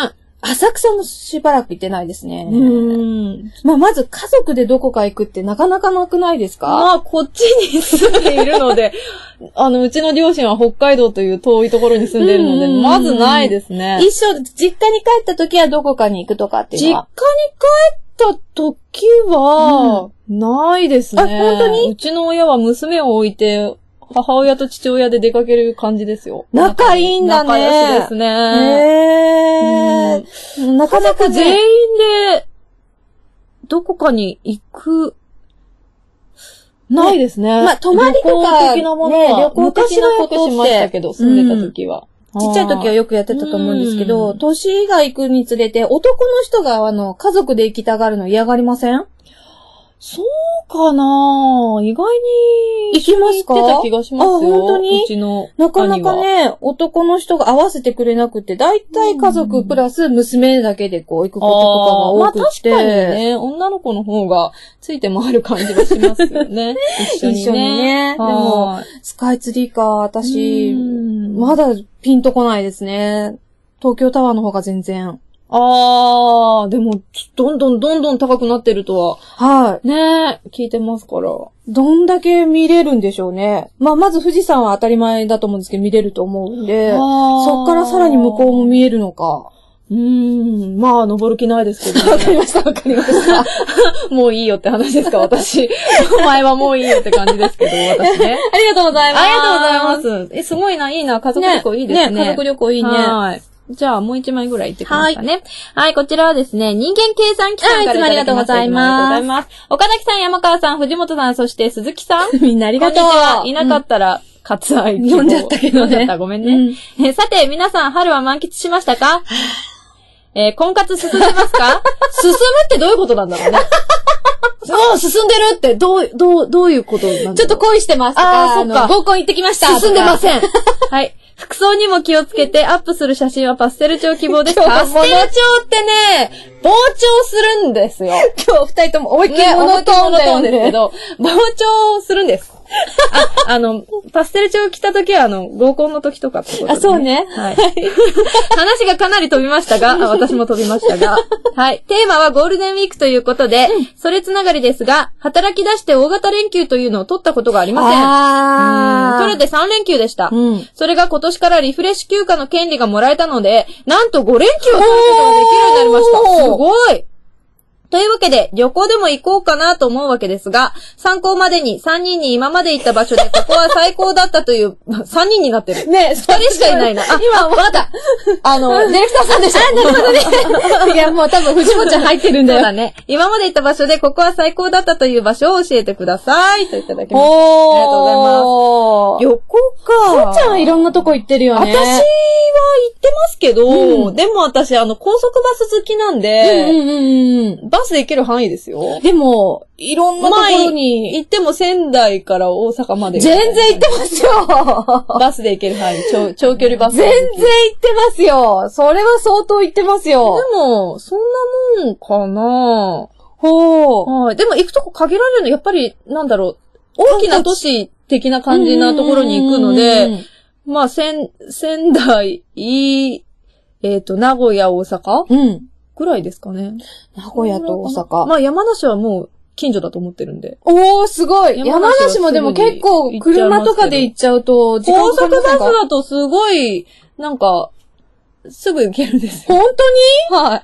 浅草もしばらく行ってないですね。 うーん。 まあ、まず家族でどこか行くってなかなかなくないですか？ まあ、こっちに住んでいるので、あの、うちの両親は北海道という遠いところに住んでいるので、まずないですね。 一緒、実家に帰った時はどこかに行くとかっていうのは？ 実家に帰った時は、ないですね。 うん、あ、本当に？ うちの親は娘を置いて、母親と父親で出かける感じですよ。 仲いいんだね。 仲良しですね。 へー。なかなか全員で、どこかに行く、ないですね。 まあ、泊まりとか、 旅行的なものは、 ね、旅行的なことしましたけど、住んでた時は。 ちっちゃい時はよくやってたと思うんですけど、年が行くにつれて、男の人が、あの、家族で行きたがるの嫌がりません？ そうかな意外に、 行きますか？ 行ってた気がしますよ。 あ、本当に？ うちのなかなかね、男の人が合わせてくれなくて、だいたい家族プラス娘だけでこう行くこととかが多くて。 まあ確かにね、女の子の方がついて回る感じがしますよね。一緒にね。 一緒にね。でも、スカイツリーか、私、まだピンとこないですね。東京タワーの方が全然。 あー、でも、どんどんどんどん高くなってるとは。 はい。 ね聞いてますから。 どんだけ見れるんでしょうね。まあ、まず富士山は当たり前だと思うんですけど、見れると思うんで、そっからさらに向こうも見えるのか。 うーん、まあ、登る気ないですけどね。 わかりました、わかりました。 もういいよって話ですか、私。お前はもういいよって感じですけど、私ね。 ありがとうございます。 ありがとうございます。え、すごいな、いいな、家族旅行いいですね。 ね、家族旅行いいね。 はい。じゃあ、もう一枚ぐらい行ってきますかね。はい。はい、こちらはですね、人間計算機さんからいただきました。いつもありがとうございます。ありがとうございます。岡崎さん、山川さん、藤本さん、そして鈴木さん。 みんなありがとう。 こんにちは。いなかったら、割愛。 読んじゃったけどね。 読んじゃった、ごめんね。うん、えさて、皆さん、春は満喫しましたか？えー、婚活進んでますか？進むってどういうことなんだろうね。そう、進んでるって、どう、どう、どういうことなんだろう。 ちょっと恋してますとか。 あー、そっか。 合コン行ってきました。 進んでません。はい。服装にも気をつけてアップする写真はパステル調希望です。パステル調ってね、膨張するんですよ。 今日二人とも思いっきりモノトーンだよね。 ですけど、膨張するんです。あ、あの、パステル調着た時は、あの、合コンの時とかってこと、ね、 あ、そうね。 はい。話がかなり飛びましたが、あ、私も飛びましたが。はい。テーマはゴールデンウィークということで、うん、それつながりですが、働き出して大型連休というのを取ったことがありません。あー。それでさん連休でした。うん。それが今年からリフレッシュ休暇の権利がもらえたので、なんとご連休を取ることができるようになりました。すごい。というわけで、旅行でも行こうかなと思うわけですが、参考までにさんにんに今まで行った場所でここは最高だったという、さんにんになってる。ねえ、ふたりしかいないな。あ、今、わかった。あの、ディレクターさんでした。あ、なるほどね。いや、もう多分藤本ちゃん入ってるんだよ。そうだね。今まで行った場所でここは最高だったという場所を教えてください。といただきました。おー。ありがとうございます。旅行か。 ふーちゃんはいろんなとこ行ってるよね。 私は行ってますけど、うん、でも私、あの、高速バス好きなんで、うんうんうんうん、バスで行ける範囲ですよ。 でも、いろんなところに。 行っても仙台から大阪まで。 全然行ってますよ。 バスで行ける範囲。長、長距離バス。 全然行ってますよ。それは相当行ってますよ。 でも、そんなもんかな。 ほう。 はい。でも行くとこ限られるの、やっぱり、なんだろう。大きな都市的な感じなところに行くので、まあ、仙、仙台、いい、えっと、名古屋、大阪うん。ぐらいですかね。 名古屋と大阪。 まあ山梨はもう近所だと思ってるんで。 おー、すごい。山梨, 山梨もでも結構車とかで行っちゃうと時間かかりませんか？ 高速バスだとすごい、なんか、すぐ行けるんですよ。 本当に？はい。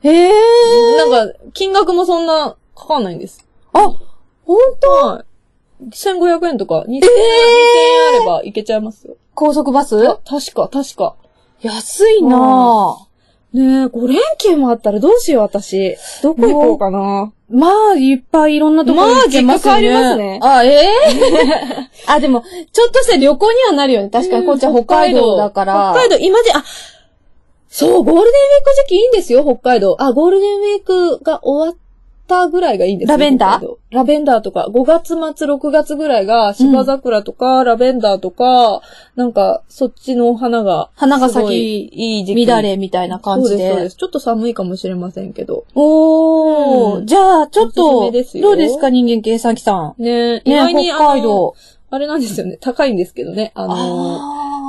へー。 なんか、金額もそんなかかんないんです。 あ、本当？ はい。せんごひゃくえんとかにせんえんあれば行けちゃいますよ。 高速バス？ 確か、確か。 安いなぁ。 ねえ、ご連休もあったらどうしよう、私。どこ行こうかな。 まあ、いっぱいいろんなところ行けますよね。 まあ、実家帰りますね。 あ、ええー、あ、でも、ちょっとした旅行にはなるよね。確かに、こっちは北海道だから。 北海道、今で、あ、そう、ゴールデンウィーク時期いいんですよ、北海道。あ、ゴールデンウィークが終わったぐらいがいいんですよ。 ラベンダーラベンダーとか、ごがつ末、ろくがつぐらいが、芝桜とか、うん、ラベンダーとか、なんか、そっちの花が、 花が咲き、 いい時期。 乱れみたいな感じで。 そうです、そうです。ちょっと寒いかもしれませんけど。 おー、うん、じゃあ、ちょっと、ですどうですか、人間計算機さん。 ねえ、ね、北海道。 あれなんですよね。高いんですけどね。あのー、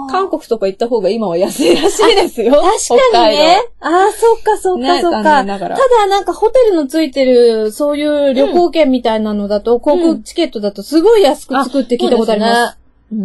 韓国とか行った方が今は安いらしいですよ。 確かにね。ああ、そっかそっかそっか。ただなんかホテルのついてる、そういう旅行券みたいなのだと、航空チケットだとすごい安くつくって聞いたことあります。うん。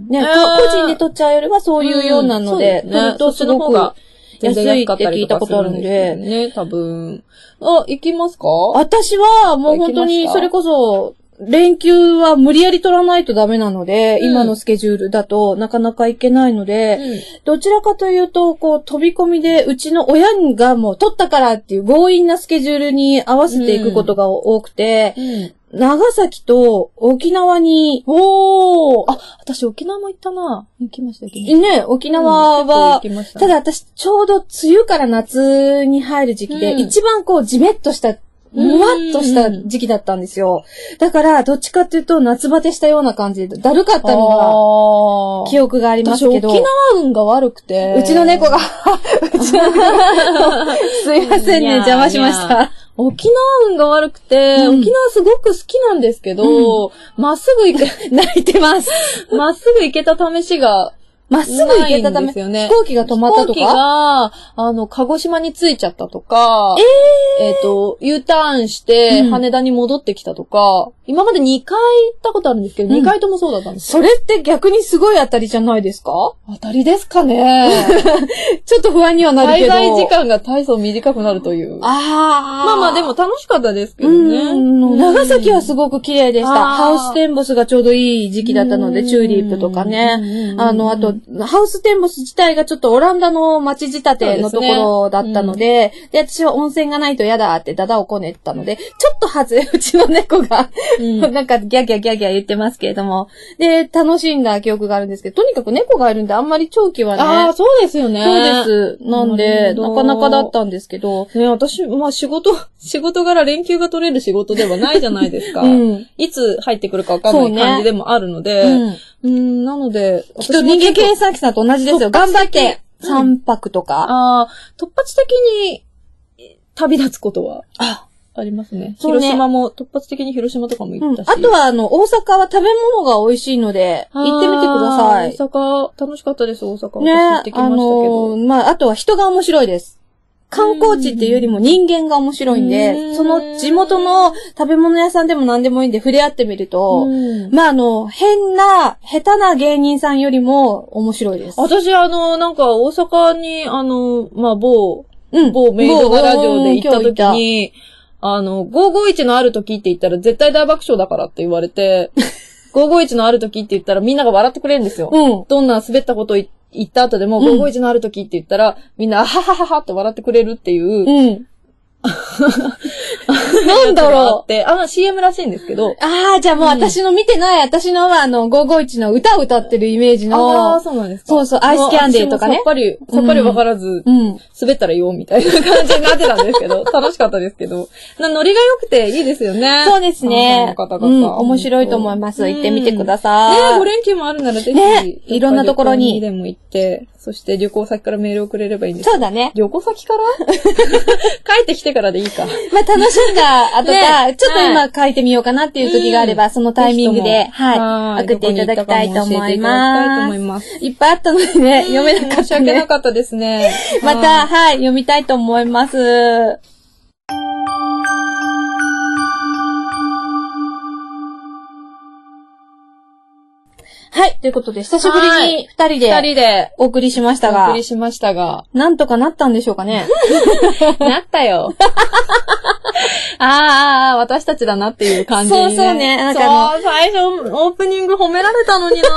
ね、個人で取っちゃうよりはそういうようなので、取るとすごく安いって聞いたことあるんで。 ね、多分。あ、行きますか？ 私はもう本当にそれこそ、連休は無理やり取らないとダメなので、うん、今のスケジュールだとなかなか行けないので、うん、どちらかというと、こう、飛び込みで、うちの親がもう取ったからっていう強引なスケジュールに合わせていくことが多くて、うん、長崎と沖縄に、 おー、あ、私沖縄も行ったな。行きました、行きました。 ね、沖縄は、うんね、ただ私ちょうど梅雨から夏に入る時期で、うん、一番こう、ジメッとしたもわっとした時期だったんですよ。だから、どっちかっていうと、夏バテしたような感じで、だるかったのが、記憶がありますけど。 沖縄運が悪くて。 うちの猫が、うちの猫すいませんね、邪魔しました。 沖縄運が悪くて、うん、沖縄すごく好きなんですけど、ま、うん、っすぐ行く、 泣いてます。 まっすぐ行けた試しが、 まっすぐ行けたため、 よね、 飛行機が止まったとか飛行機が、あの、鹿児島に着いちゃったとか、えー、えっと、U ターンして、羽田に戻ってきたとか、うん、今までにかい行ったことあるんですけど、うん、にかいともそうだったんですよ。それって逆にすごい当たりじゃないですか？ 当たりですかね。 ちょっと不安にはなるけど。 滞在時間が大層短くなるという。ああ。まあまあでも楽しかったですけどね。 うん、長崎はすごく綺麗でした。ハウステンボスがちょうどいい時期だったので、チューリップとかね。あの、あと、ハウステンボス自体がちょっとオランダの街仕立てのところだったので、で、ねうん、で、私は温泉がないと嫌だってダダをこねてたので、ちょっとはず、うちの猫が、うん、なんかギャギャギャギャ言ってますけれども、で、楽しんだ記憶があるんですけど、とにかく猫がいるんであんまり長期はね。 ああ、そうですよね。 そうです。なんで、なかなかだったんですけど。 ね、私、まあ仕事、仕事柄連休が取れる仕事ではないじゃないですか。うん、いつ入ってくるかわかんない感じでもあるので、う、ねうん、うんなので、 きっと人間検査機さんと同じですよ。頑張ってさんぱくとか。 うん、ああ、突発的に旅立つことはあありますね。そうね。広島も、突発的に広島とかも行ったし。 うん、あとはあの、大阪は食べ物が美味しいので、行ってみてください。 大阪、楽しかったです、大阪。ね、私行ってきましたけど。 あのー、まあ、あとは人が面白いです。観光地っていうよりも人間が面白いんで、その地元の食べ物屋さんでも何でもいいんで触れ合ってみると、まああの、変な、下手な芸人さんよりも面白いです。 私あの、なんか大阪に、あの、まあ某、うん、某メイドがラジオで行った時に、あの、ごーごーいちのある時って言ったら絶対大爆笑だからって言われて、ごーごーいちのある時って言ったらみんなが笑ってくれるんですよ。うん、どんな滑ったこと言言った後でも、ごーごーいちのある時って言ったら、みんな、あははははって笑ってくれるっていう。うん。なんだろうって、あの シーエム らしいんですけど。 ああ、じゃあもう私の見てない、うん、私のはあの、ごーごーいちの歌を歌ってるイメージの。 ああ、そうなんですか。 そうそう、アイスキャンデーとかね。 さっぱり、さっぱりわからず、うん、滑ったらいいよ、みたいな感じになってたんですけど、楽しかったですけど。なノリが良くていいですよね。 そうですね。方々、うん、面白いと思います。うん、行ってみてください。 ね、ご連休もあるならぜひ、 ね、いろんなところに。 でも行って、そして旅行先からメールをくれればいいんですそうだね。 旅行先から帰ってきてからでいいか。 まあ楽しんだ後か、ね、ちょっと今書いてみようかなっていう時があれば、うん、そのタイミングで、はい、送っていただきたいと思います。いっぱいあったのでね、読めなかったね。 申し訳なかったですね。 また、はい、読みたいと思います。はい。ということで、久しぶりに二人で、二人でお送りしましたが、 お送りしましたが、 なんとかなったんでしょうかね。 なったよ。ああ、私たちだなっていう感じに、ね。 そうそうね。 なんかそう、最初、オープニング褒められたのにな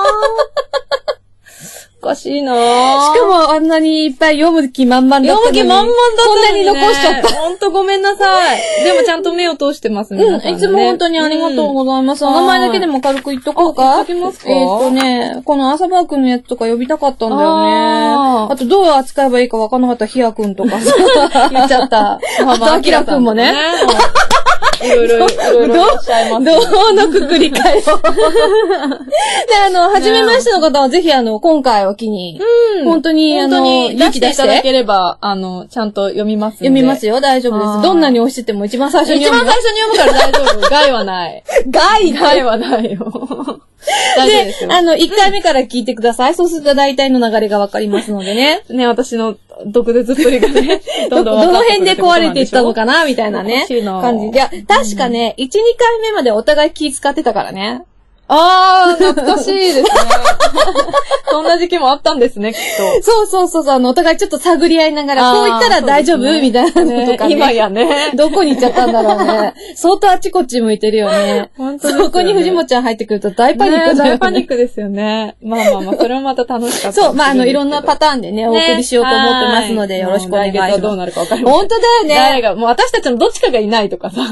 おかしいなぁ。 しかもあんなにいっぱい読む気満々だったのに。 読む気満々だったのに、ね。 こんなに残しちゃった。 ほんとごめんなさい。でもちゃんと目を通してますね。 うん、いつも本当にありがとうございます。うん、名前だけでも軽く言っとこうか。 言っときますか。 えっとね、この朝バーくんのやつとか呼びたかったんだよね。あ, あとどう扱えばいいか分からなかったひやくんとか言っちゃった。 まあまあ、 あきらくんもね。 いろいろ、いろいろいらっしゃいます、ね。 どうのくくりかよ。で、あの、初めましての方はぜひ、あの、今回を機に、うん、本当に、あの、 勇気出していただければ、あの、ちゃんと読みますんで。 読みますよ、大丈夫です。どんなに押してても一番最初に読む。 一番最初に読むから大丈夫。害はない。 害害はないよ。大丈夫ですよ。 あの、いっかいめから聞いてください。そうすると大体の流れがわかりますのでね。 ね、私の毒舌っぷりがね、 どんどんどの辺で壊れていったのかなみたいなね。感じ。いや、確かね、いち、にかいめまでお互い気使ってたからね。 あー、懐かしいですね。そんな時期もあったんですね、きっと。 そうそうそうそう、あの、お互いちょっと探り合いながら、こう言ったら大丈夫、ね、みたいなのとかね。 今やね。 どこに行っちゃったんだろうね。相当あっちこっち向いてるよね。本当ですよね。そこに藤本ちゃん入ってくると大パニックだよね。 大パニックですよね。まあまあまあ、それもまた楽しかった。 そう、まああの、いろんなパターンでね、お送りしようと思ってますので、よろしくお願いします。来月はどうなるかわかりません。 本当だよね。 誰が、もう私たちのどっちかがいないとかさ。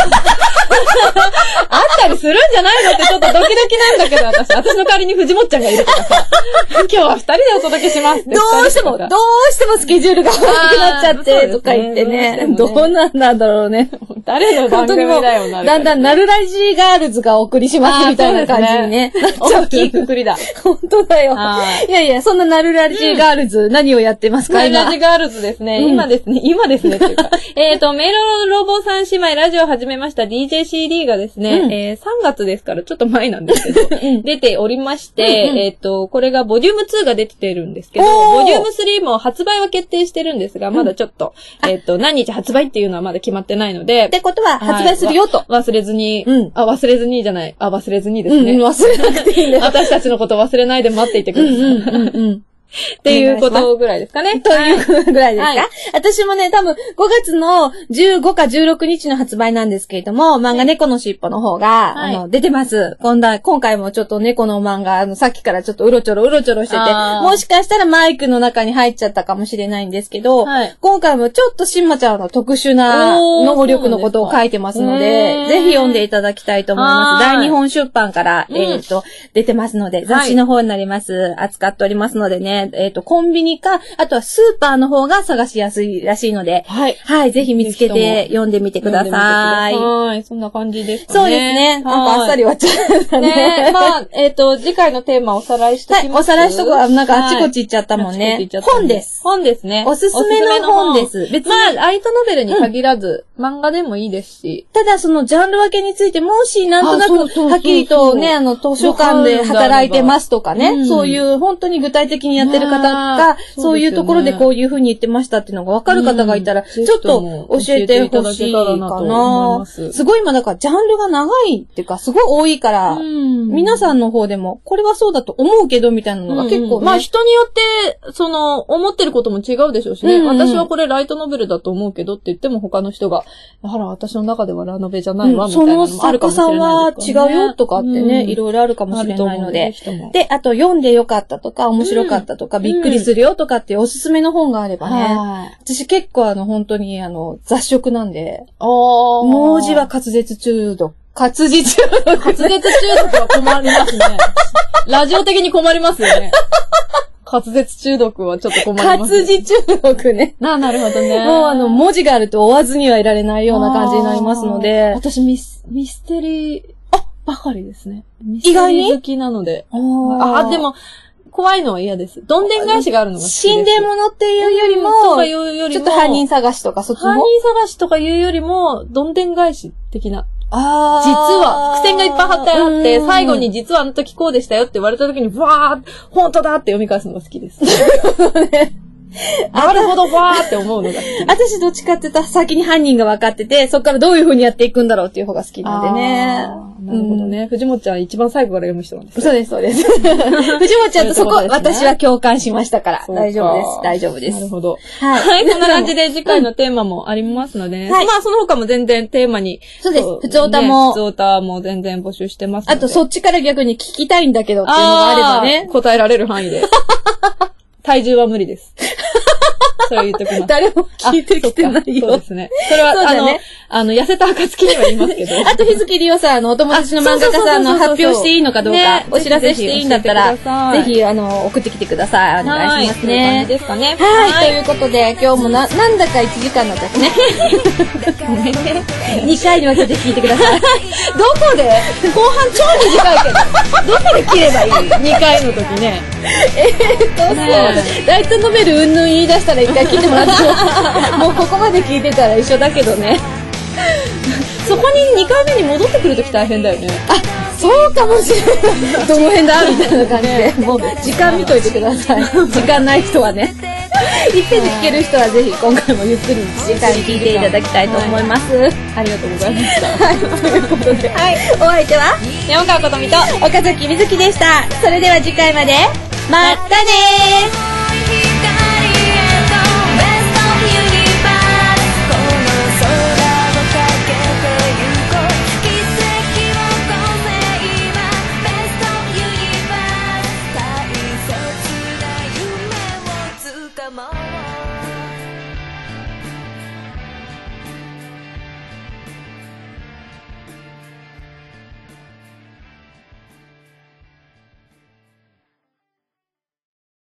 あったりするんじゃないのってちょっとドキドキなんだけど、私。私の代わりに藤本ちゃんがいるとかさ。今日は二人でお届けしますって。 どうしても、どうしてもスケジュールが多くなっちゃって、とか言ってね。どうなんだろうね。 誰の番組だよな。 だんだんナルラジーガールズがお送りしますみたいな感じにね。 大きいくくりだ。 本当だよ。いやいや、そんなナルラジーガールズ、何をやってますか？ ナルラジーガールズですね。今ですね、今ですねっていうか。えっと、メロロボ三姉妹ラジオを始めました ディージェーシーディー がですね、さんがつですからちょっと前なんですけど、出ておりまして、えっと、これがボリュームツーが出てるんですけど、ボリュームスリーも発売は決定してるんですが、まだちょっと、えっと、何日発売っていうのはまだ決まってないので。 ってことは、発売するよと。 忘れずに、あ、忘れずにじゃない。あ、忘れずにですね。 忘れなくていいんだよ。 私たちのこと忘れないで待っていてください。っていうことぐらいですかね。 というぐらいですか、はい、私もね、多分ごがつのじゅうごかじゅうろくにちの発売なんですけれども、漫画猫のしっぽの方が、はい、あの、出てます。今度、今回もちょっと猫の漫画、あの、さっきからちょっとうろちょろうろちょろしてて、もしかしたらマイクの中に入っちゃったかもしれないんですけど、はい、今回もちょっとしんまちゃんの特殊な能力のことを書いてますので、ぜひ読んでいただきたいと思います。大日本出版から、えっと、出てますので、雑誌の方になります。扱っておりますのでね、えっと、コンビニか、あとはスーパーの方が探しやすいらしいので、はい。はい、ぜひ見つけて読んでみてください。 はい、そんな感じですかね。 そうですね。なんかあっさり終わっちゃったね。 ねまあ、えっと、次回のテーマおさらいしときます。 はい、おさらいしとくわ。なんかあっちこっち行っちゃったもんね。本です。 本ですね。 おすすめの本です。 別に、まあ、ライトノベルに限らず、漫画でもいいですし。 ただそのジャンル分けについて、もしなんとなくはっきりとね、あの、図書館で働いてますとかね、そういう本当に具体的にやってる方が、そういうところでこういう風に言ってましたっていうのが分かる方がいたら、ちょっと教えてほしいかな。すごい今だからジャンルが長いっていうか、すごい多いから、皆さんの方でも、これはそうだと思うけどみたいなのが結構ね。 まあ人によって、その、思ってることも違うでしょうしね。私はこれライトノベルだと思うけどって言っても他の人が、やはり私の中ではラノベじゃないわ、みたいなのもあるかもしれないですからね。その作家さんは違うよとかってね、いろいろあるかもしれないので。で、あと読んでよかったとか、面白かったとか、びっくりするよとかっておすすめの本があればね。私結構あの、本当にあの、雑食なんで。文字は滑舌中毒。滑舌中毒。 滑舌中毒は困りますね。ラジオ的に困りますよね。滑舌中毒はちょっと困ります、 ね。活字中毒ね。 なあ、なるほどね。 もうあの、文字があると追わずにはいられないような感じになりますので。 私ミス、ミステリー、あ、ばかりですね。 意外に好きなので。ああ、でも、怖いのは嫌です。どんでん返しがあるのが好きです。 心霊物っていうよりも、 とかいうよりも、 ちょっと犯人探しとかそっちも。 犯人探しとかいうよりも、どんでん返し的な。 あ実は、伏線がいっぱい貼ってあって、最後に実はあの時こうでしたよって言われた時に、わー、本当だって読み返すのが好きです。なるほど、わーって思うのが好き。 私どっちかって言ったら先に犯人が分かってて、そっからどういう風にやっていくんだろうっていう方が好きなんでね。 なるほどね。藤本ちゃん一番最後から読む人なんです。 そうです、そうです。藤本ちゃんとそこ、私は共感しましたから。大丈夫です。大丈夫です。 なるほど。はい。こんな感じで次回のテーマもありますので、まあその他も全然テーマに。 そうです。普通歌も。 普通歌も全然募集してますので。 あとそっちから逆に聞きたいんだけどっていうのがあればね。 答えられる範囲で。体重は無理です。 そういう時の。 誰も聞いてきてないよ。 そうですね。それは、あの、あの、痩せた暁には言いますけど。 あと、日付りをさ、あの、お友達の漫画家さんの発表していいのかどうか、お知らせしていいんだったら、ぜひ、あの、送ってきてください。お願いしますね。 感じですかね。 はい。ということで、今日もな、なんだかいちじかんだったね。ごめんね。にかいに分けて聞いてください。どこで後半超短いけど。どこで切ればいい ?に 回の時ね。えーっと、そう。ライトノベルうんぬん言い出したら一回切ってもらってもうここまで聞いてたら一緒だけどね。 そこににかいめに戻ってくるとき大変だよね。 あ、そうかもしれない。どの辺だみたいな感じで。もう時間見といてください。時間ない人はね。いっぺんで聞ける人はぜひ今回もゆっくりいちじかん聞いていただきたいと思います。 ありがとうございました。 はい。ということで。はい。お相手は山川ことみと岡崎みずきでした。それでは次回まで。まったねー。